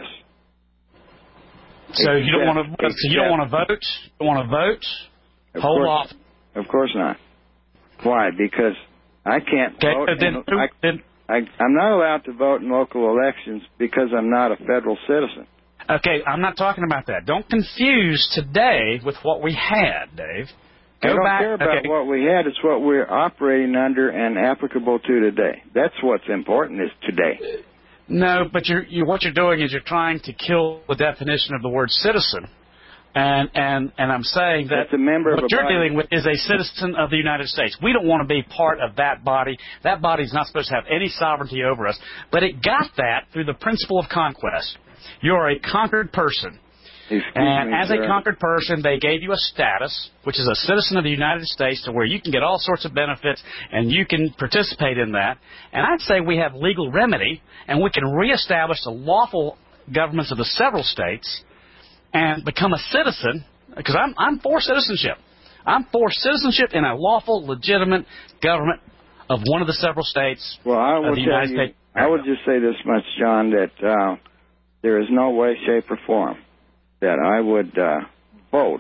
[SPEAKER 2] So except, you don't want to. So you don't want to vote. You don't want to vote. Hold off.
[SPEAKER 14] Of course not. Why? Because I can't
[SPEAKER 2] okay,
[SPEAKER 14] vote.
[SPEAKER 2] Then,
[SPEAKER 14] in,
[SPEAKER 2] who,
[SPEAKER 14] I,
[SPEAKER 2] then,
[SPEAKER 14] I, I'm not allowed to vote in local elections because I'm not a federal citizen.
[SPEAKER 2] Okay, I'm not talking about that. Don't confuse today with what we had, Dave. Go
[SPEAKER 14] I don't
[SPEAKER 2] back.
[SPEAKER 14] care about
[SPEAKER 2] okay.
[SPEAKER 14] what we had. It's what we're operating under and applicable to today. That's what's important is today.
[SPEAKER 2] No, but you're, you, what you're doing is you're trying to kill the definition of the word citizen. And and, and I'm saying that
[SPEAKER 14] a member
[SPEAKER 2] what
[SPEAKER 14] of a
[SPEAKER 2] you're
[SPEAKER 14] body.
[SPEAKER 2] dealing with is a citizen of the United States. We don't want to be part of that body. That body's not supposed to have any sovereignty over us. But it got that through the principle of conquest. You're a conquered person.
[SPEAKER 14] Excuse
[SPEAKER 2] and
[SPEAKER 14] me,
[SPEAKER 2] as
[SPEAKER 14] sir.
[SPEAKER 2] a conquered person, they gave you a status, which is a citizen of the United States, to where you can get all sorts of benefits and you can participate in that. And I'd say we have legal remedy, and we can reestablish the lawful governments of the several states and become a citizen, because I'm, I'm for citizenship. I'm for citizenship in a lawful, legitimate government of one of the several states
[SPEAKER 14] well, I will
[SPEAKER 2] of the United
[SPEAKER 14] you,
[SPEAKER 2] States.
[SPEAKER 14] I would just say this much, John, that uh, there is no way, shape, or form that I would uh, vote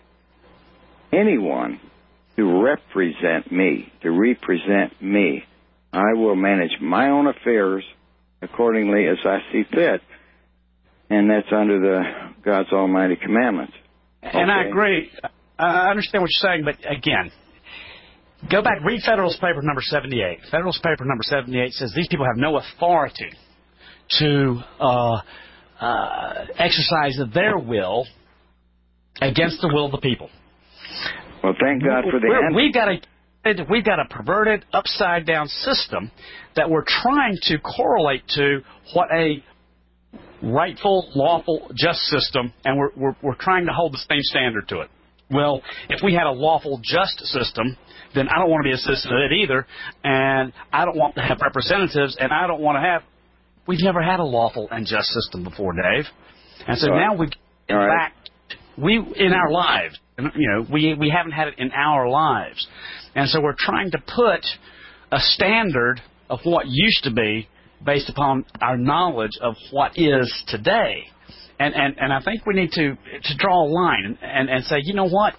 [SPEAKER 14] anyone to represent me, to represent me. I will manage my own affairs accordingly as I see fit, and that's under the God's almighty commandments.
[SPEAKER 2] And
[SPEAKER 14] okay.
[SPEAKER 2] I agree. I understand what you're saying, but again, go back, read Federalist Paper number seventy-eight. Federalist Paper number seventy-eight says these people have no authority to uh, uh, exercise their will against the will of the people.
[SPEAKER 14] Well, thank God for the
[SPEAKER 2] We're,
[SPEAKER 14] answer.
[SPEAKER 2] We've got a we've got a perverted, upside-down system that we're trying to correlate to what a rightful, lawful, just system, and we're, we're we're trying to hold the same standard to it. Well, if we had a lawful, just system, then I don't want to be a citizen of it either, and I don't want to have representatives, and I don't want to have. We've never had a lawful and just system before, Dave, and so
[SPEAKER 14] All
[SPEAKER 2] now
[SPEAKER 14] right.
[SPEAKER 2] we, in
[SPEAKER 14] All right.
[SPEAKER 2] fact, we in our lives, you know, we we haven't had it in our lives, and so we're trying to put a standard of what used to be based upon our knowledge of what is today. And, and and I think we need to to draw a line and, and, and say, you know what?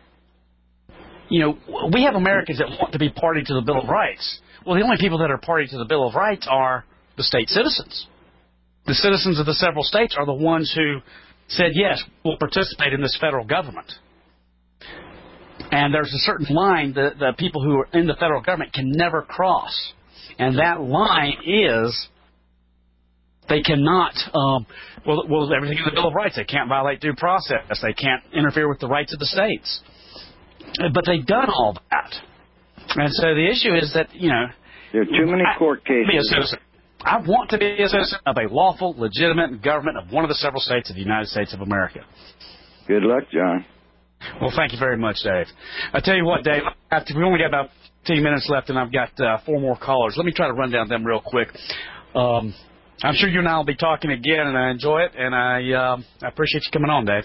[SPEAKER 2] You know, we have Americans that want to be party to the Bill of Rights. Well, the only people that are party to the Bill of Rights are the state citizens. The citizens of the several states are the ones who said, yes, we'll participate in this federal government. And there's a certain line that the people who are in the federal government can never cross. And that line is they cannot, um, well, well, everything in the Bill of Rights. They can't violate due process. They can't interfere with the rights of the states. But they've done all that. And so the issue is that, you know,
[SPEAKER 14] there are too many court cases.
[SPEAKER 2] Be a citizen. I want to be a citizen of a lawful, legitimate government of one of the several states of the United States of America.
[SPEAKER 14] Good luck, John.
[SPEAKER 2] Well, thank you very much, Dave. I tell you what, Dave, after we only got about fifteen minutes left, and I've got uh, four more callers. Let me try to run down them real quick. Um, I'm sure you and I will be talking again, and I enjoy it, and I, um, I appreciate you coming on, Dave.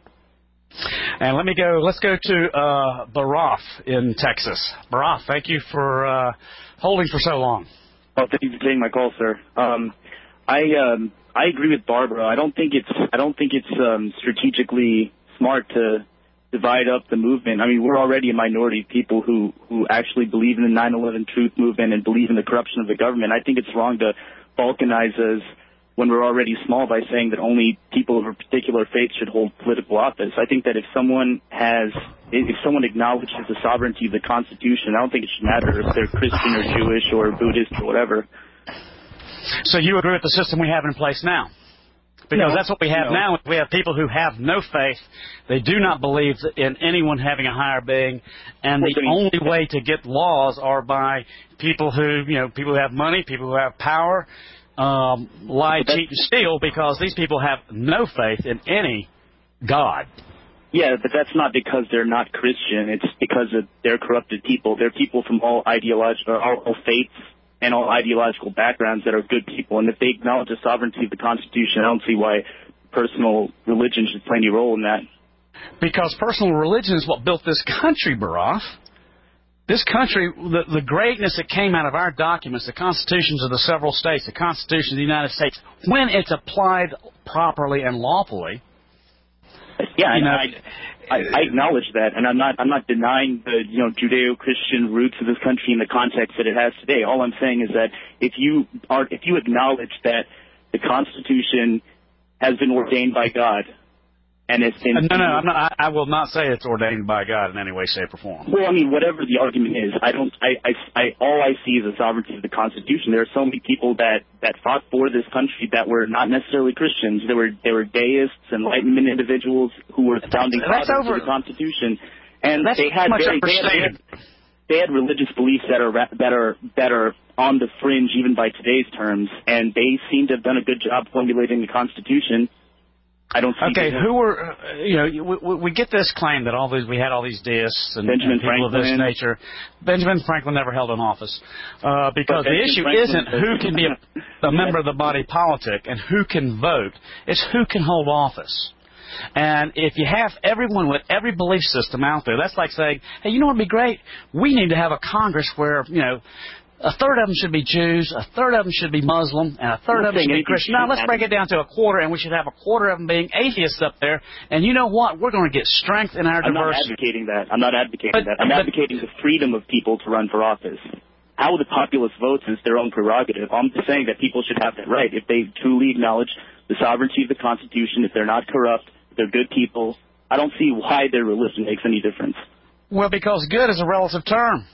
[SPEAKER 2] And let me go. Let's go to uh, Baroff in Texas. Baroff, thank you for uh, holding for so long.
[SPEAKER 15] Oh, thank you for taking my call, sir. Um, I um, I agree with Barbara. I don't think it's I don't think it's um, strategically smart to divide up the movement. I mean, we're already a minority of people who, who actually believe in the nine eleven truth movement and believe in the corruption of the government. I think it's wrong to balkanize us when we're already small by saying that only people of a particular faith should hold political office. I think that if someone has, if someone acknowledges the sovereignty of the Constitution, I don't think it should matter if they're Christian or Jewish or Buddhist or whatever.
[SPEAKER 2] So you agree with the system we have in place now? Because
[SPEAKER 15] No,
[SPEAKER 2] that's what we have
[SPEAKER 15] no.
[SPEAKER 2] now. We have people who have no faith. They do not believe in anyone having a higher being. And the only way to get laws are by people who, you know, people who have money, people who have power, um, lie, cheat, and steal, because these people have no faith in any God.
[SPEAKER 15] Yeah, but that's not because they're not Christian. It's because of they're corrupted people. They're people from all ideological, all, all faiths and all ideological backgrounds that are good people. And if they acknowledge the sovereignty of the Constitution, I don't see why personal religion should play any role in that.
[SPEAKER 2] Because personal religion is what built this country, Baroff. This country, the, the greatness that came out of our documents, the constitutions of the several states, the Constitution of the United States, when it's applied properly and lawfully.
[SPEAKER 15] Yeah,
[SPEAKER 2] you know,
[SPEAKER 15] I, I, I acknowledge that, and I'm not I'm not denying the you know Judeo-Christian roots of this country in the context that it has today. All I'm saying is that if you are if you acknowledge that the Constitution has been ordained by God, and it's been
[SPEAKER 2] no, no, I'm not, I, I will not say it's ordained by God in any way, shape, or form.
[SPEAKER 15] Well, I mean, whatever the argument is, I don't. I, I, I all I see is the sovereignty of the Constitution. There are so many people that, that fought for this country that were not necessarily Christians. There were there were deists, Enlightenment individuals who were founding fathers of the Constitution, and
[SPEAKER 2] That's
[SPEAKER 15] they had
[SPEAKER 2] much
[SPEAKER 15] very, they, had, they,
[SPEAKER 2] understated.
[SPEAKER 15] had, they had religious beliefs that are ra- that are that are on the fringe even by today's terms, and they seem to have done a good job formulating the Constitution. I don't see
[SPEAKER 2] Okay,
[SPEAKER 15] it.
[SPEAKER 2] who were, uh, you know, we, we get this claim that all these, we had all these deists and, and people
[SPEAKER 15] Franklin.
[SPEAKER 2] of this nature. Benjamin Franklin never held an office. Uh, because the issue
[SPEAKER 15] Franklin
[SPEAKER 2] isn't who can be a, a member of the body politic and who can vote. It's who can hold office. And if you have everyone with every belief system out there, that's like saying, hey, you know what would be great? We need to have a Congress where, you know, a third of them should be Jews, a third of them should be Muslim, and a third of them should be Christian. Now, let's break it down to a quarter, and we should have a quarter of them being atheists up there. And you know what? We're going to get strength in our
[SPEAKER 15] I'm
[SPEAKER 2] diversity.
[SPEAKER 15] not advocating that. I'm not advocating
[SPEAKER 2] but,
[SPEAKER 15] that. I'm
[SPEAKER 2] but,
[SPEAKER 15] advocating the freedom of people to run for office. How the populace votes is their own prerogative. I'm just saying that people should have that right. If they truly acknowledge the sovereignty of the Constitution, if they're not corrupt, if they're good people, I don't see why their religion makes any difference.
[SPEAKER 2] Well, because good is a relative term.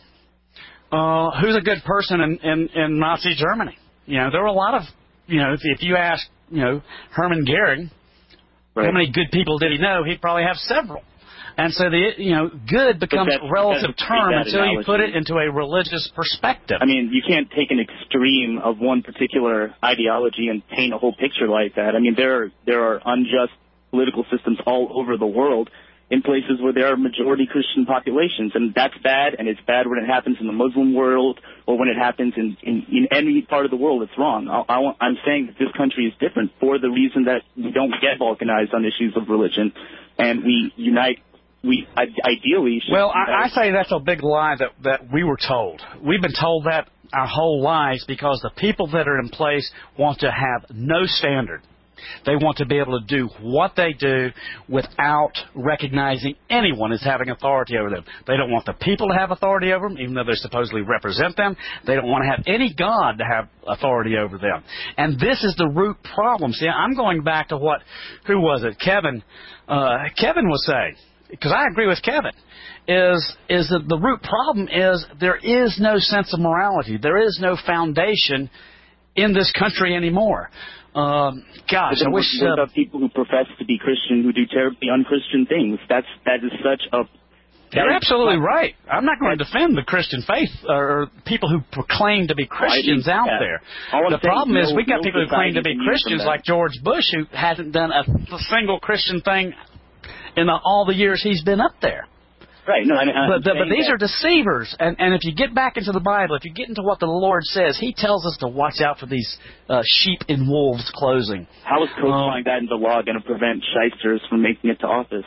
[SPEAKER 2] Uh, who's a good person in, in, in Nazi Germany? You know, there were a lot of, you know, if, if you ask, you know, Hermann Goering, right. how many good people did he know? He'd probably have several. And so the, you know, good becomes a relative term until you put it into a religious perspective.
[SPEAKER 15] I mean, you can't take an extreme of one particular ideology and paint a whole picture like that. I mean, there are, there are unjust political systems all over the world in places where there are majority Christian populations, and that's bad, and it's bad when it happens in the Muslim world or when it happens in, in, in any part of the world. It's wrong. I, I, I'm saying that this country is different for the reason that we don't get balkanized on issues of religion, and we unite. We ideally should.
[SPEAKER 2] Well, I, I say that's a big lie that, that we were told. We've been told that our whole lives because the people that are in place want to have no standard. They want to be able to do what they do without recognizing anyone as having authority over them. They don't want the people to have authority over them, even though they supposedly represent them. They don't want to have any God to have authority over them. And this is the root problem. See, I'm going back to what, who was it? Kevin, uh, Kevin was saying, because I agree with Kevin, is is that the root problem is there is no sense of morality. There is no foundation in this country anymore. Um, gosh, I wish
[SPEAKER 15] what
[SPEAKER 2] uh,
[SPEAKER 15] about people who profess to be Christian who do terribly unchristian things. That's that is such a.
[SPEAKER 2] You're absolutely right. I'm not going to defend the Christian faith or people who proclaim to be Christians out
[SPEAKER 15] that.
[SPEAKER 2] there.
[SPEAKER 15] The
[SPEAKER 2] problem is
[SPEAKER 15] no,
[SPEAKER 2] we've got
[SPEAKER 15] no
[SPEAKER 2] people who claim to be Christians like George Bush who hasn't done a single Christian thing in the, all the years he's been up there.
[SPEAKER 15] Right. No, I,
[SPEAKER 2] but, the, but these
[SPEAKER 15] that.
[SPEAKER 2] are deceivers. And, and if you get back into the Bible, if you get into what the Lord says, He tells us to watch out for these uh, sheep in wolves' clothing.
[SPEAKER 15] How is codifying um, that into law going to prevent shysters from making it to office?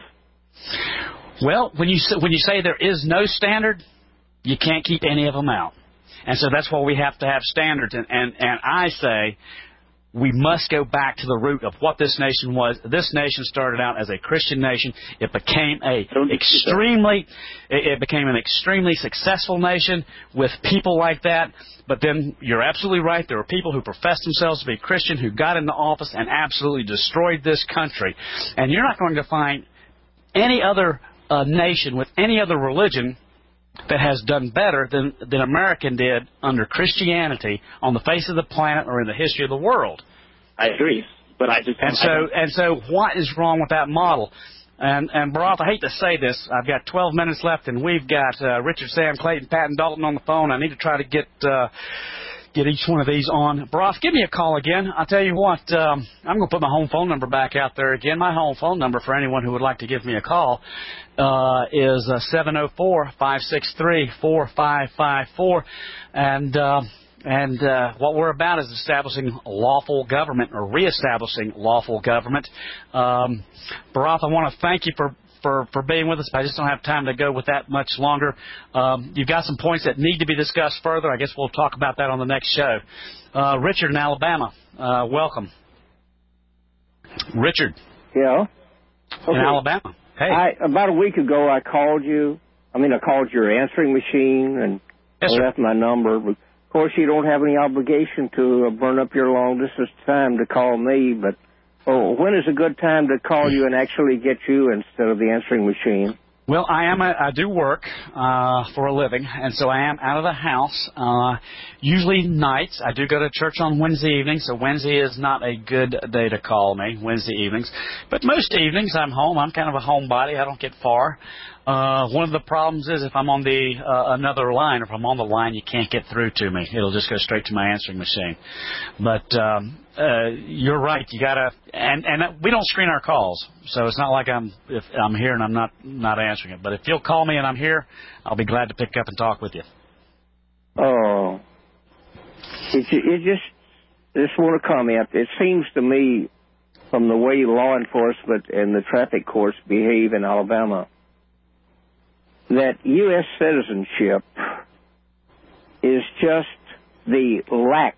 [SPEAKER 2] Well, when you when you say there is no standard, you can't keep any of them out. And so that's why we have to have standards. And, and, and I say we must go back to the root of what this nation was. This nation started out as a Christian nation. It became a extremely, it became an extremely successful nation with people like that. But then you're absolutely right. There were people who professed themselves to be Christian who got into office and absolutely destroyed this country. And you're not going to find any other uh, nation with any other religion that has done better than, than American did under Christianity on the face of the planet or in the history of the world.
[SPEAKER 15] I agree, but I just
[SPEAKER 2] and so and so what is wrong with that model? And and Baroth, I hate to say this, I've got twelve minutes left, and we've got uh, Richard, Sam, Clayton, Patton, Dalton on the phone. I need to try to get uh, get each one of these on. Baroth, give me a call again. I'll tell you what, um, I'm going to put my home phone number back out there again. My home phone number for anyone who would like to give me a call uh, is uh, seven oh four, five six three, four five five four. And uh, and uh, what we're about is establishing lawful government or reestablishing lawful government. Um, Baroth, I want to thank you for For, for being with us. I just don't have time to go with that much longer. Um, you've got some points that need to be discussed further. I guess we'll talk about that on the next show. Uh, Richard in Alabama, uh, welcome. Richard.
[SPEAKER 16] Yeah. Okay.
[SPEAKER 2] In Alabama. Hey.
[SPEAKER 16] I, about a week ago, I called you. I mean, I called your answering machine, and
[SPEAKER 2] yes,
[SPEAKER 16] I
[SPEAKER 2] sir.
[SPEAKER 16] left my number. Of course, you don't have any obligation to burn up your long-distance time to call me, but oh, when is a good time to call you and actually get you instead of the answering machine?
[SPEAKER 2] Well, I am. A, I do work uh, for a living, and so I am out of the house. Uh, usually nights. I do go to church on Wednesday evenings, so Wednesday is not a good day to call me. Wednesday evenings, but most evenings I'm home. I'm kind of a homebody. I don't get far. Uh, one of the problems is if I'm on the uh, another line, or if I'm on the line, you can't get through to me. It'll just go straight to my answering machine. But um, uh, you're right. You gotta, and and we don't screen our calls, so it's not like I'm if I'm here and I'm not not answering it. But if you'll call me and I'm here, I'll be glad to pick up and talk with you.
[SPEAKER 16] Oh, it, it just just want to comment. It seems to me, from the way law enforcement and the traffic courts behave in Alabama, that U S citizenship is just the lack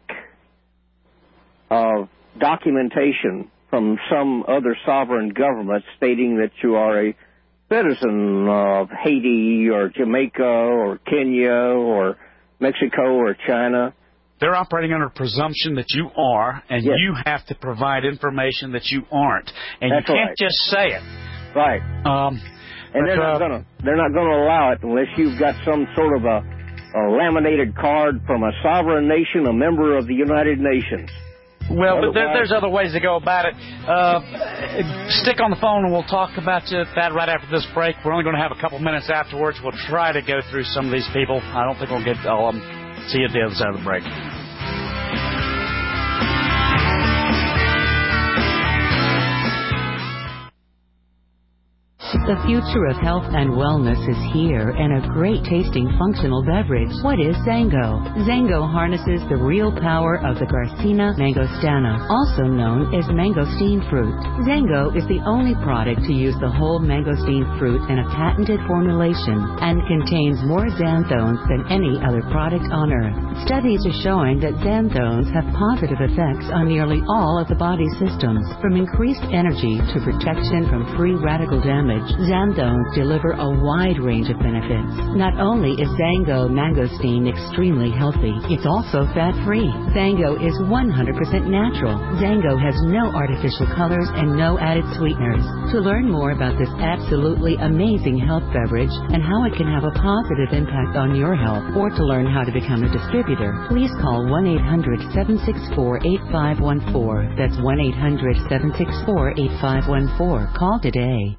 [SPEAKER 16] of documentation from some other sovereign government stating that you are a citizen of Haiti or Jamaica or Kenya or Mexico or China.
[SPEAKER 2] They're operating under presumption that you are, and
[SPEAKER 16] yes.
[SPEAKER 2] you have to provide information that you aren't, and
[SPEAKER 16] That's
[SPEAKER 2] you can't
[SPEAKER 16] right.
[SPEAKER 2] just say it.
[SPEAKER 16] Right.
[SPEAKER 2] Um,
[SPEAKER 16] and
[SPEAKER 2] but,
[SPEAKER 16] they're not
[SPEAKER 2] uh,
[SPEAKER 16] gonna they're not gonna allow it unless you've got some sort of a, a laminated card from a sovereign nation, a member of the United Nations.
[SPEAKER 2] Well, but there, there's other ways to go about it. Uh, stick on the phone and we'll talk about that right after this break. We're only going to have a couple minutes afterwards. We'll try to go through some of these people. I don't think we'll get all of them. See you at the other side of the break.
[SPEAKER 4] The future of health and wellness is here, and a great tasting functional beverage. What is Zango? Zango harnesses the real power of the Garcinia mangostana, also known as mangosteen fruit. Zango is the only product to use the whole mangosteen fruit in a patented formulation and contains more xanthones than any other product on earth. Studies are showing that xanthones have positive effects on nearly all of the body's systems, from increased energy to protection from free radical damage. Xanthones deliver a wide range of benefits. Not only is Zango mangosteen extremely healthy, it's also fat-free. Zango is one hundred percent natural. Zango has no artificial colors and no added sweeteners. To learn more about this absolutely amazing health beverage and how it can have a positive impact on your health, or to learn how to become a distributor, please call one eight hundred seven six four eight five one four. That's one eight hundred seven six four eight five one four. Call today.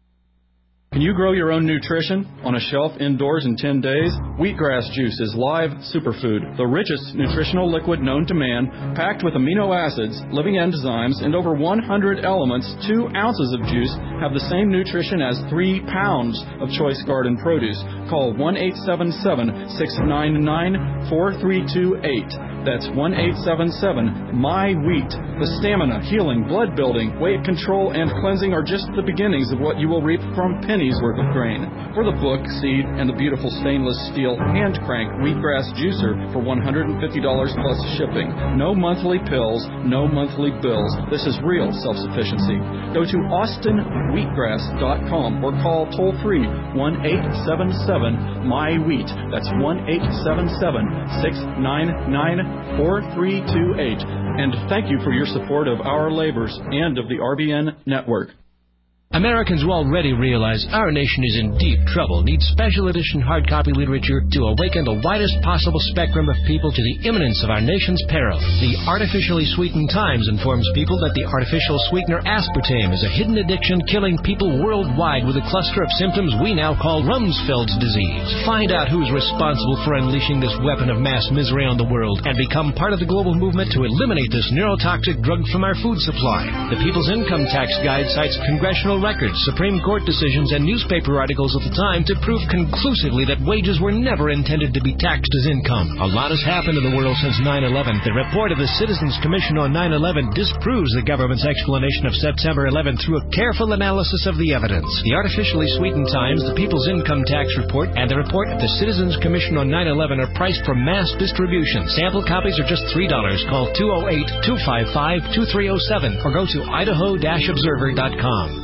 [SPEAKER 5] Can you grow your own nutrition on a shelf indoors in ten days? Wheatgrass juice is live superfood, the richest nutritional liquid known to man, packed with amino acids, living enzymes, and over one hundred elements. Two ounces of juice have the same nutrition as three pounds of choice garden produce. Call one eight seven seven, six nine nine, four three two eight. That's one eight seven seven, M Y wheat. The stamina, healing, blood building, weight control, and cleansing are just the beginnings of what you will reap from pennies worth of grain. For the book, seed, and the beautiful stainless steel hand crank wheatgrass juicer for one hundred fifty dollars plus shipping. No monthly pills, no monthly bills. This is real self-sufficiency. Go to austin wheatgrass dot com or call toll free one eight seven seven, M Y wheat. That's one eight seven seven, six nine nine, four three two eight. And thank you for your support of our labors and of the R B N network.
[SPEAKER 17] Americans will already realize our nation is in deep trouble, needs special edition hard copy literature to awaken the widest possible spectrum of people to the imminence of our nation's peril. The Artificially Sweetened Times informs people that the artificial sweetener aspartame is a hidden addiction killing people worldwide with a cluster of symptoms we now call Rumsfeld's disease. Find out who's responsible for unleashing this weapon of mass misery on the world and become part of the global movement to eliminate this neurotoxic drug from our food supply. The People's Income Tax Guide cites congressional records, Supreme Court decisions, and newspaper articles of the time to prove conclusively that wages were never intended to be taxed as income. A lot has happened in the world since nine eleven. The report of the Citizens Commission on nine eleven disproves the government's explanation of September eleventh through a careful analysis of the evidence. The Artificially Sweetened Times, the People's Income Tax Report, and the report of the Citizens Commission on nine eleven are priced for mass distribution. Sample copies are just three dollars. Call two oh eight, two five five, two three oh seven or go to idaho dash observer dot com.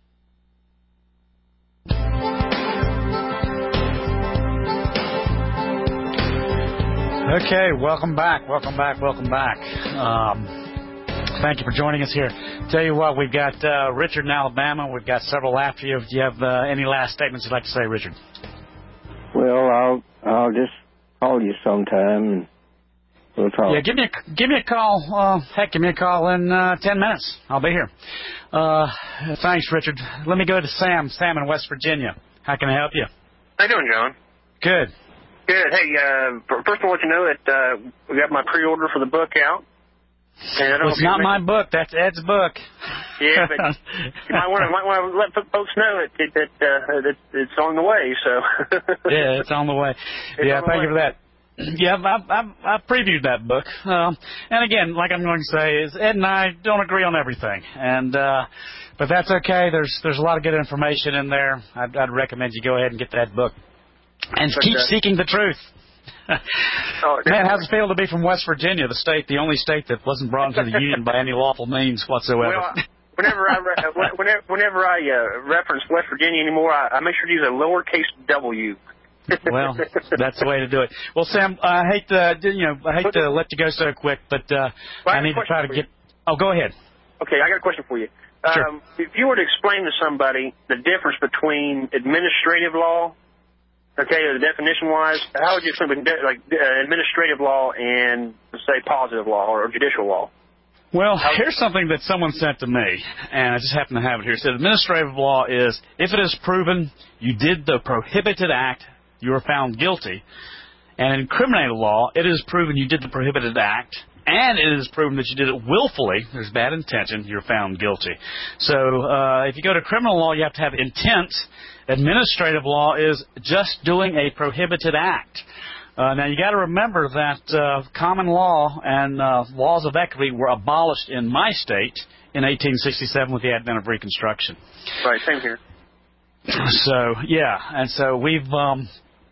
[SPEAKER 2] Okay, welcome back, welcome back, welcome back. Um, thank you for joining us here. Tell you what, we've got uh, Richard in Alabama. We've got several after you. Do you have uh, any last statements you'd like to say, Richard?
[SPEAKER 16] Well, I'll I'll just call you sometime and we'll talk.
[SPEAKER 2] Yeah, give me a give me a call. Uh, heck, give me a call in uh, ten minutes. I'll be here. Uh, thanks, Richard. Let me go to Sam. Sam in West Virginia. How can I help you?
[SPEAKER 18] How you doing, John?
[SPEAKER 2] Good.
[SPEAKER 18] Good. Hey, uh, first of all, let you know that uh, we got my pre-order for the book out. And I don't
[SPEAKER 2] Well, it's not my book. That's Ed's book.
[SPEAKER 18] Yeah, but you might want to might want to let folks know that that that, uh, that it's on the way. So.
[SPEAKER 2] Yeah, it's on the way.
[SPEAKER 18] It's
[SPEAKER 2] yeah,
[SPEAKER 18] on the
[SPEAKER 2] thank
[SPEAKER 18] way.
[SPEAKER 2] you for that. Yeah, I, I, I previewed that book. Um, and again, like I'm going to say, is Ed and I don't agree on everything, and uh, but that's okay. There's there's a lot of good information in there. I'd, I'd recommend you go ahead and get that book and
[SPEAKER 18] But,
[SPEAKER 2] keep
[SPEAKER 18] uh,
[SPEAKER 2] seeking the truth.
[SPEAKER 18] Oh,
[SPEAKER 2] Man, how's it feel to be from West Virginia, the state, the only state that wasn't brought into the Union by any lawful means whatsoever?
[SPEAKER 18] Well, whenever I re- whenever, whenever I uh, reference West Virginia anymore, I, I make sure to use a lowercase W.
[SPEAKER 2] Well, that's the way to do it. Well, Sam, I hate to you know I hate to let you go so quick, but uh,
[SPEAKER 18] Well, I
[SPEAKER 2] I
[SPEAKER 18] have a
[SPEAKER 2] need to
[SPEAKER 18] question
[SPEAKER 2] try to
[SPEAKER 18] for
[SPEAKER 2] get.
[SPEAKER 18] you.
[SPEAKER 2] Oh, go ahead.
[SPEAKER 18] Okay, I got a question for you.
[SPEAKER 2] Sure.
[SPEAKER 18] Um, if you were to explain to somebody the difference between administrative law, okay, the definition-wise, how would you explain between, like uh, administrative law and, say, positive law or judicial law?
[SPEAKER 2] Well, here's something that someone sent to me, and I just happen to have it here. It said administrative law is if it is proven you did the prohibited act, you are found guilty. And in criminal law, it is proven you did the prohibited act, and it is proven that you did it willfully, there's bad intention, you're found guilty. So uh, if you go to criminal law, you have to have intent. Administrative law is just doing a prohibited act. Uh, now, you got to remember that uh, common law and uh, laws of equity were abolished in my state in eighteen sixty-seven with the advent of Reconstruction.
[SPEAKER 18] Right, same here.
[SPEAKER 2] So, yeah, and so we've... Um,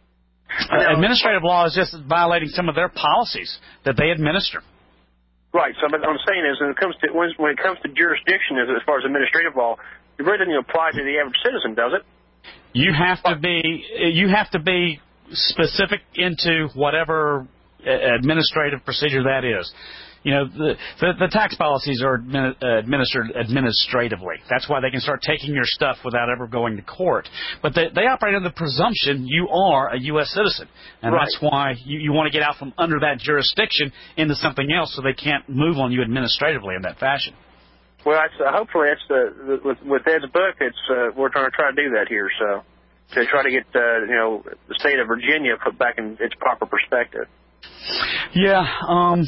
[SPEAKER 2] uh, administrative law is just violating some of their policies that they administer.
[SPEAKER 18] Right. So, what I'm saying is, when it comes to when, when it comes to jurisdiction, as, as far as administrative law, it really doesn't apply to the average citizen, does it?
[SPEAKER 2] You have to be you have to be specific into whatever administrative procedure that is. You know, the the, the tax policies are admin, uh, administered administratively. That's why they can start taking your stuff without ever going to court. But they, they operate under the presumption you are a U S citizen, and
[SPEAKER 18] Right.
[SPEAKER 2] that's why you, you want to get out from under that jurisdiction into something else, so they can't move on you administratively in that fashion.
[SPEAKER 18] Well, that's, uh, hopefully, that's the, the with, with Ed's book. It's uh, we're trying to try to do that here. So to try to get uh, you know the state of Virginia put back in its proper perspective.
[SPEAKER 2] Yeah. Um,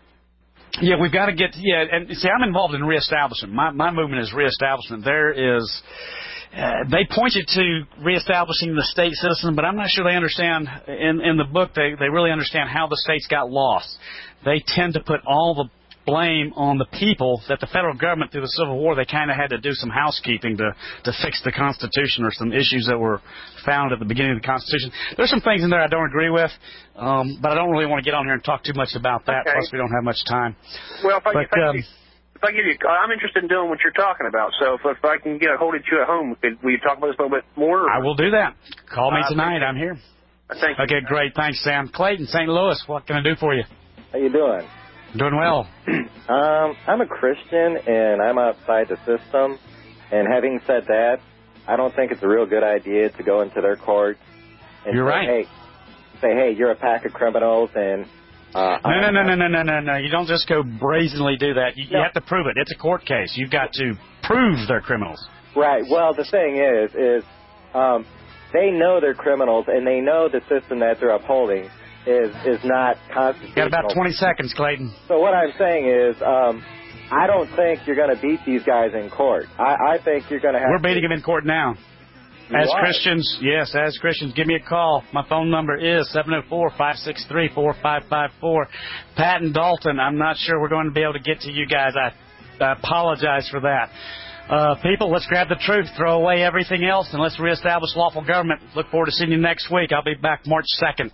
[SPEAKER 2] Yeah, we've got to get, yeah, and see, I'm involved in reestablishment. My, my movement is reestablishment. There is, uh, they point you to reestablishing the state citizen, but I'm not sure they understand, in, in the book, they, they really understand how the states got lost. They tend to put all the blame on the people that the federal government, through the Civil War, they kind of had to do some housekeeping to, to fix the Constitution or some issues that were found at the beginning of the Constitution. There's some things in there I don't agree with, um, but I don't really want to get on here and talk too much about that,
[SPEAKER 18] Okay.
[SPEAKER 2] plus we don't have much time.
[SPEAKER 18] Well, if I,
[SPEAKER 2] But,
[SPEAKER 18] if, I
[SPEAKER 2] um,
[SPEAKER 18] give you, if I give you, I'm interested in doing what you're talking about. So if, if I can get a hold of you at home, could we talk about this a little bit more?
[SPEAKER 2] I will do that. Call me
[SPEAKER 18] Uh,
[SPEAKER 2] tonight. I'm here.
[SPEAKER 18] Thank you.
[SPEAKER 2] Okay, great. Thanks, Sam. Clayton, Saint Louis, what can I do for you?
[SPEAKER 19] How you doing?
[SPEAKER 2] Doing well.
[SPEAKER 19] Um, I'm a Christian, and I'm outside the system. And having said that, I don't think it's a real good idea to go into their court and
[SPEAKER 2] You're
[SPEAKER 19] say,
[SPEAKER 2] right.
[SPEAKER 19] hey, say, hey, you're a pack of criminals, and uh,
[SPEAKER 2] No, no, no, no, no, no, no, no. You don't just go brazenly do that. You, you have to prove it. It's a court case. You've got to prove they're criminals.
[SPEAKER 19] Right. Well, the thing is, is um, they know they're criminals, and they know the system that they're upholding is is not constitutional.
[SPEAKER 2] Got about twenty seconds, Clayton.
[SPEAKER 19] So what I'm saying is, um, I don't think you're going to beat these guys in court. I, I think you're going to have.
[SPEAKER 2] We're beating them in court now.
[SPEAKER 19] You
[SPEAKER 2] As
[SPEAKER 19] are?
[SPEAKER 2] Christians, yes, as Christians, give me a call. My phone number is seven oh four, five six three, four five five four. Pat and Dalton, I'm not sure we're going to be able to get to you guys. I, I apologize for that. Uh, people, let's grab the truth, throw away everything else, and let's reestablish lawful government. Look forward to seeing you next week. I'll be back March second.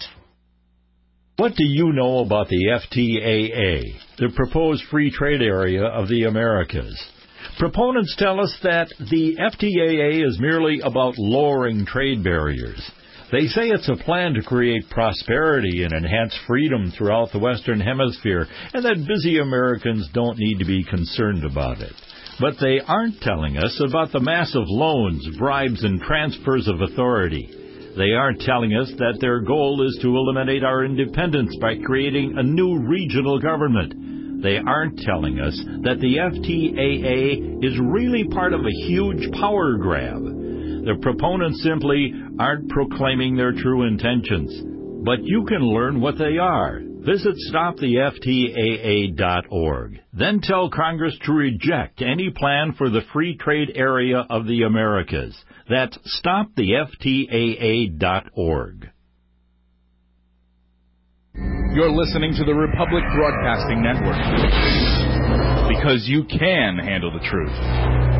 [SPEAKER 20] What do you know about the F T A A, the proposed free trade area of the Americas? Proponents tell us that the F T A A is merely about lowering trade barriers. They say it's a plan to create prosperity and enhance freedom throughout the Western Hemisphere, and that busy Americans don't need to be concerned about it. But they aren't telling us about the massive loans, bribes, and transfers of authority. They aren't telling us that their goal is to eliminate our independence by creating a new regional government. They aren't telling us that the F T A A is really part of a huge power grab. The proponents simply aren't proclaiming their true intentions. But you can learn what they are Visit stop the F T A A dot org. Then tell Congress to reject any plan for the free trade area of the Americas. That's stop the F T A A dot org.
[SPEAKER 21] You're listening to the Republic Broadcasting Network. Because you can handle the truth.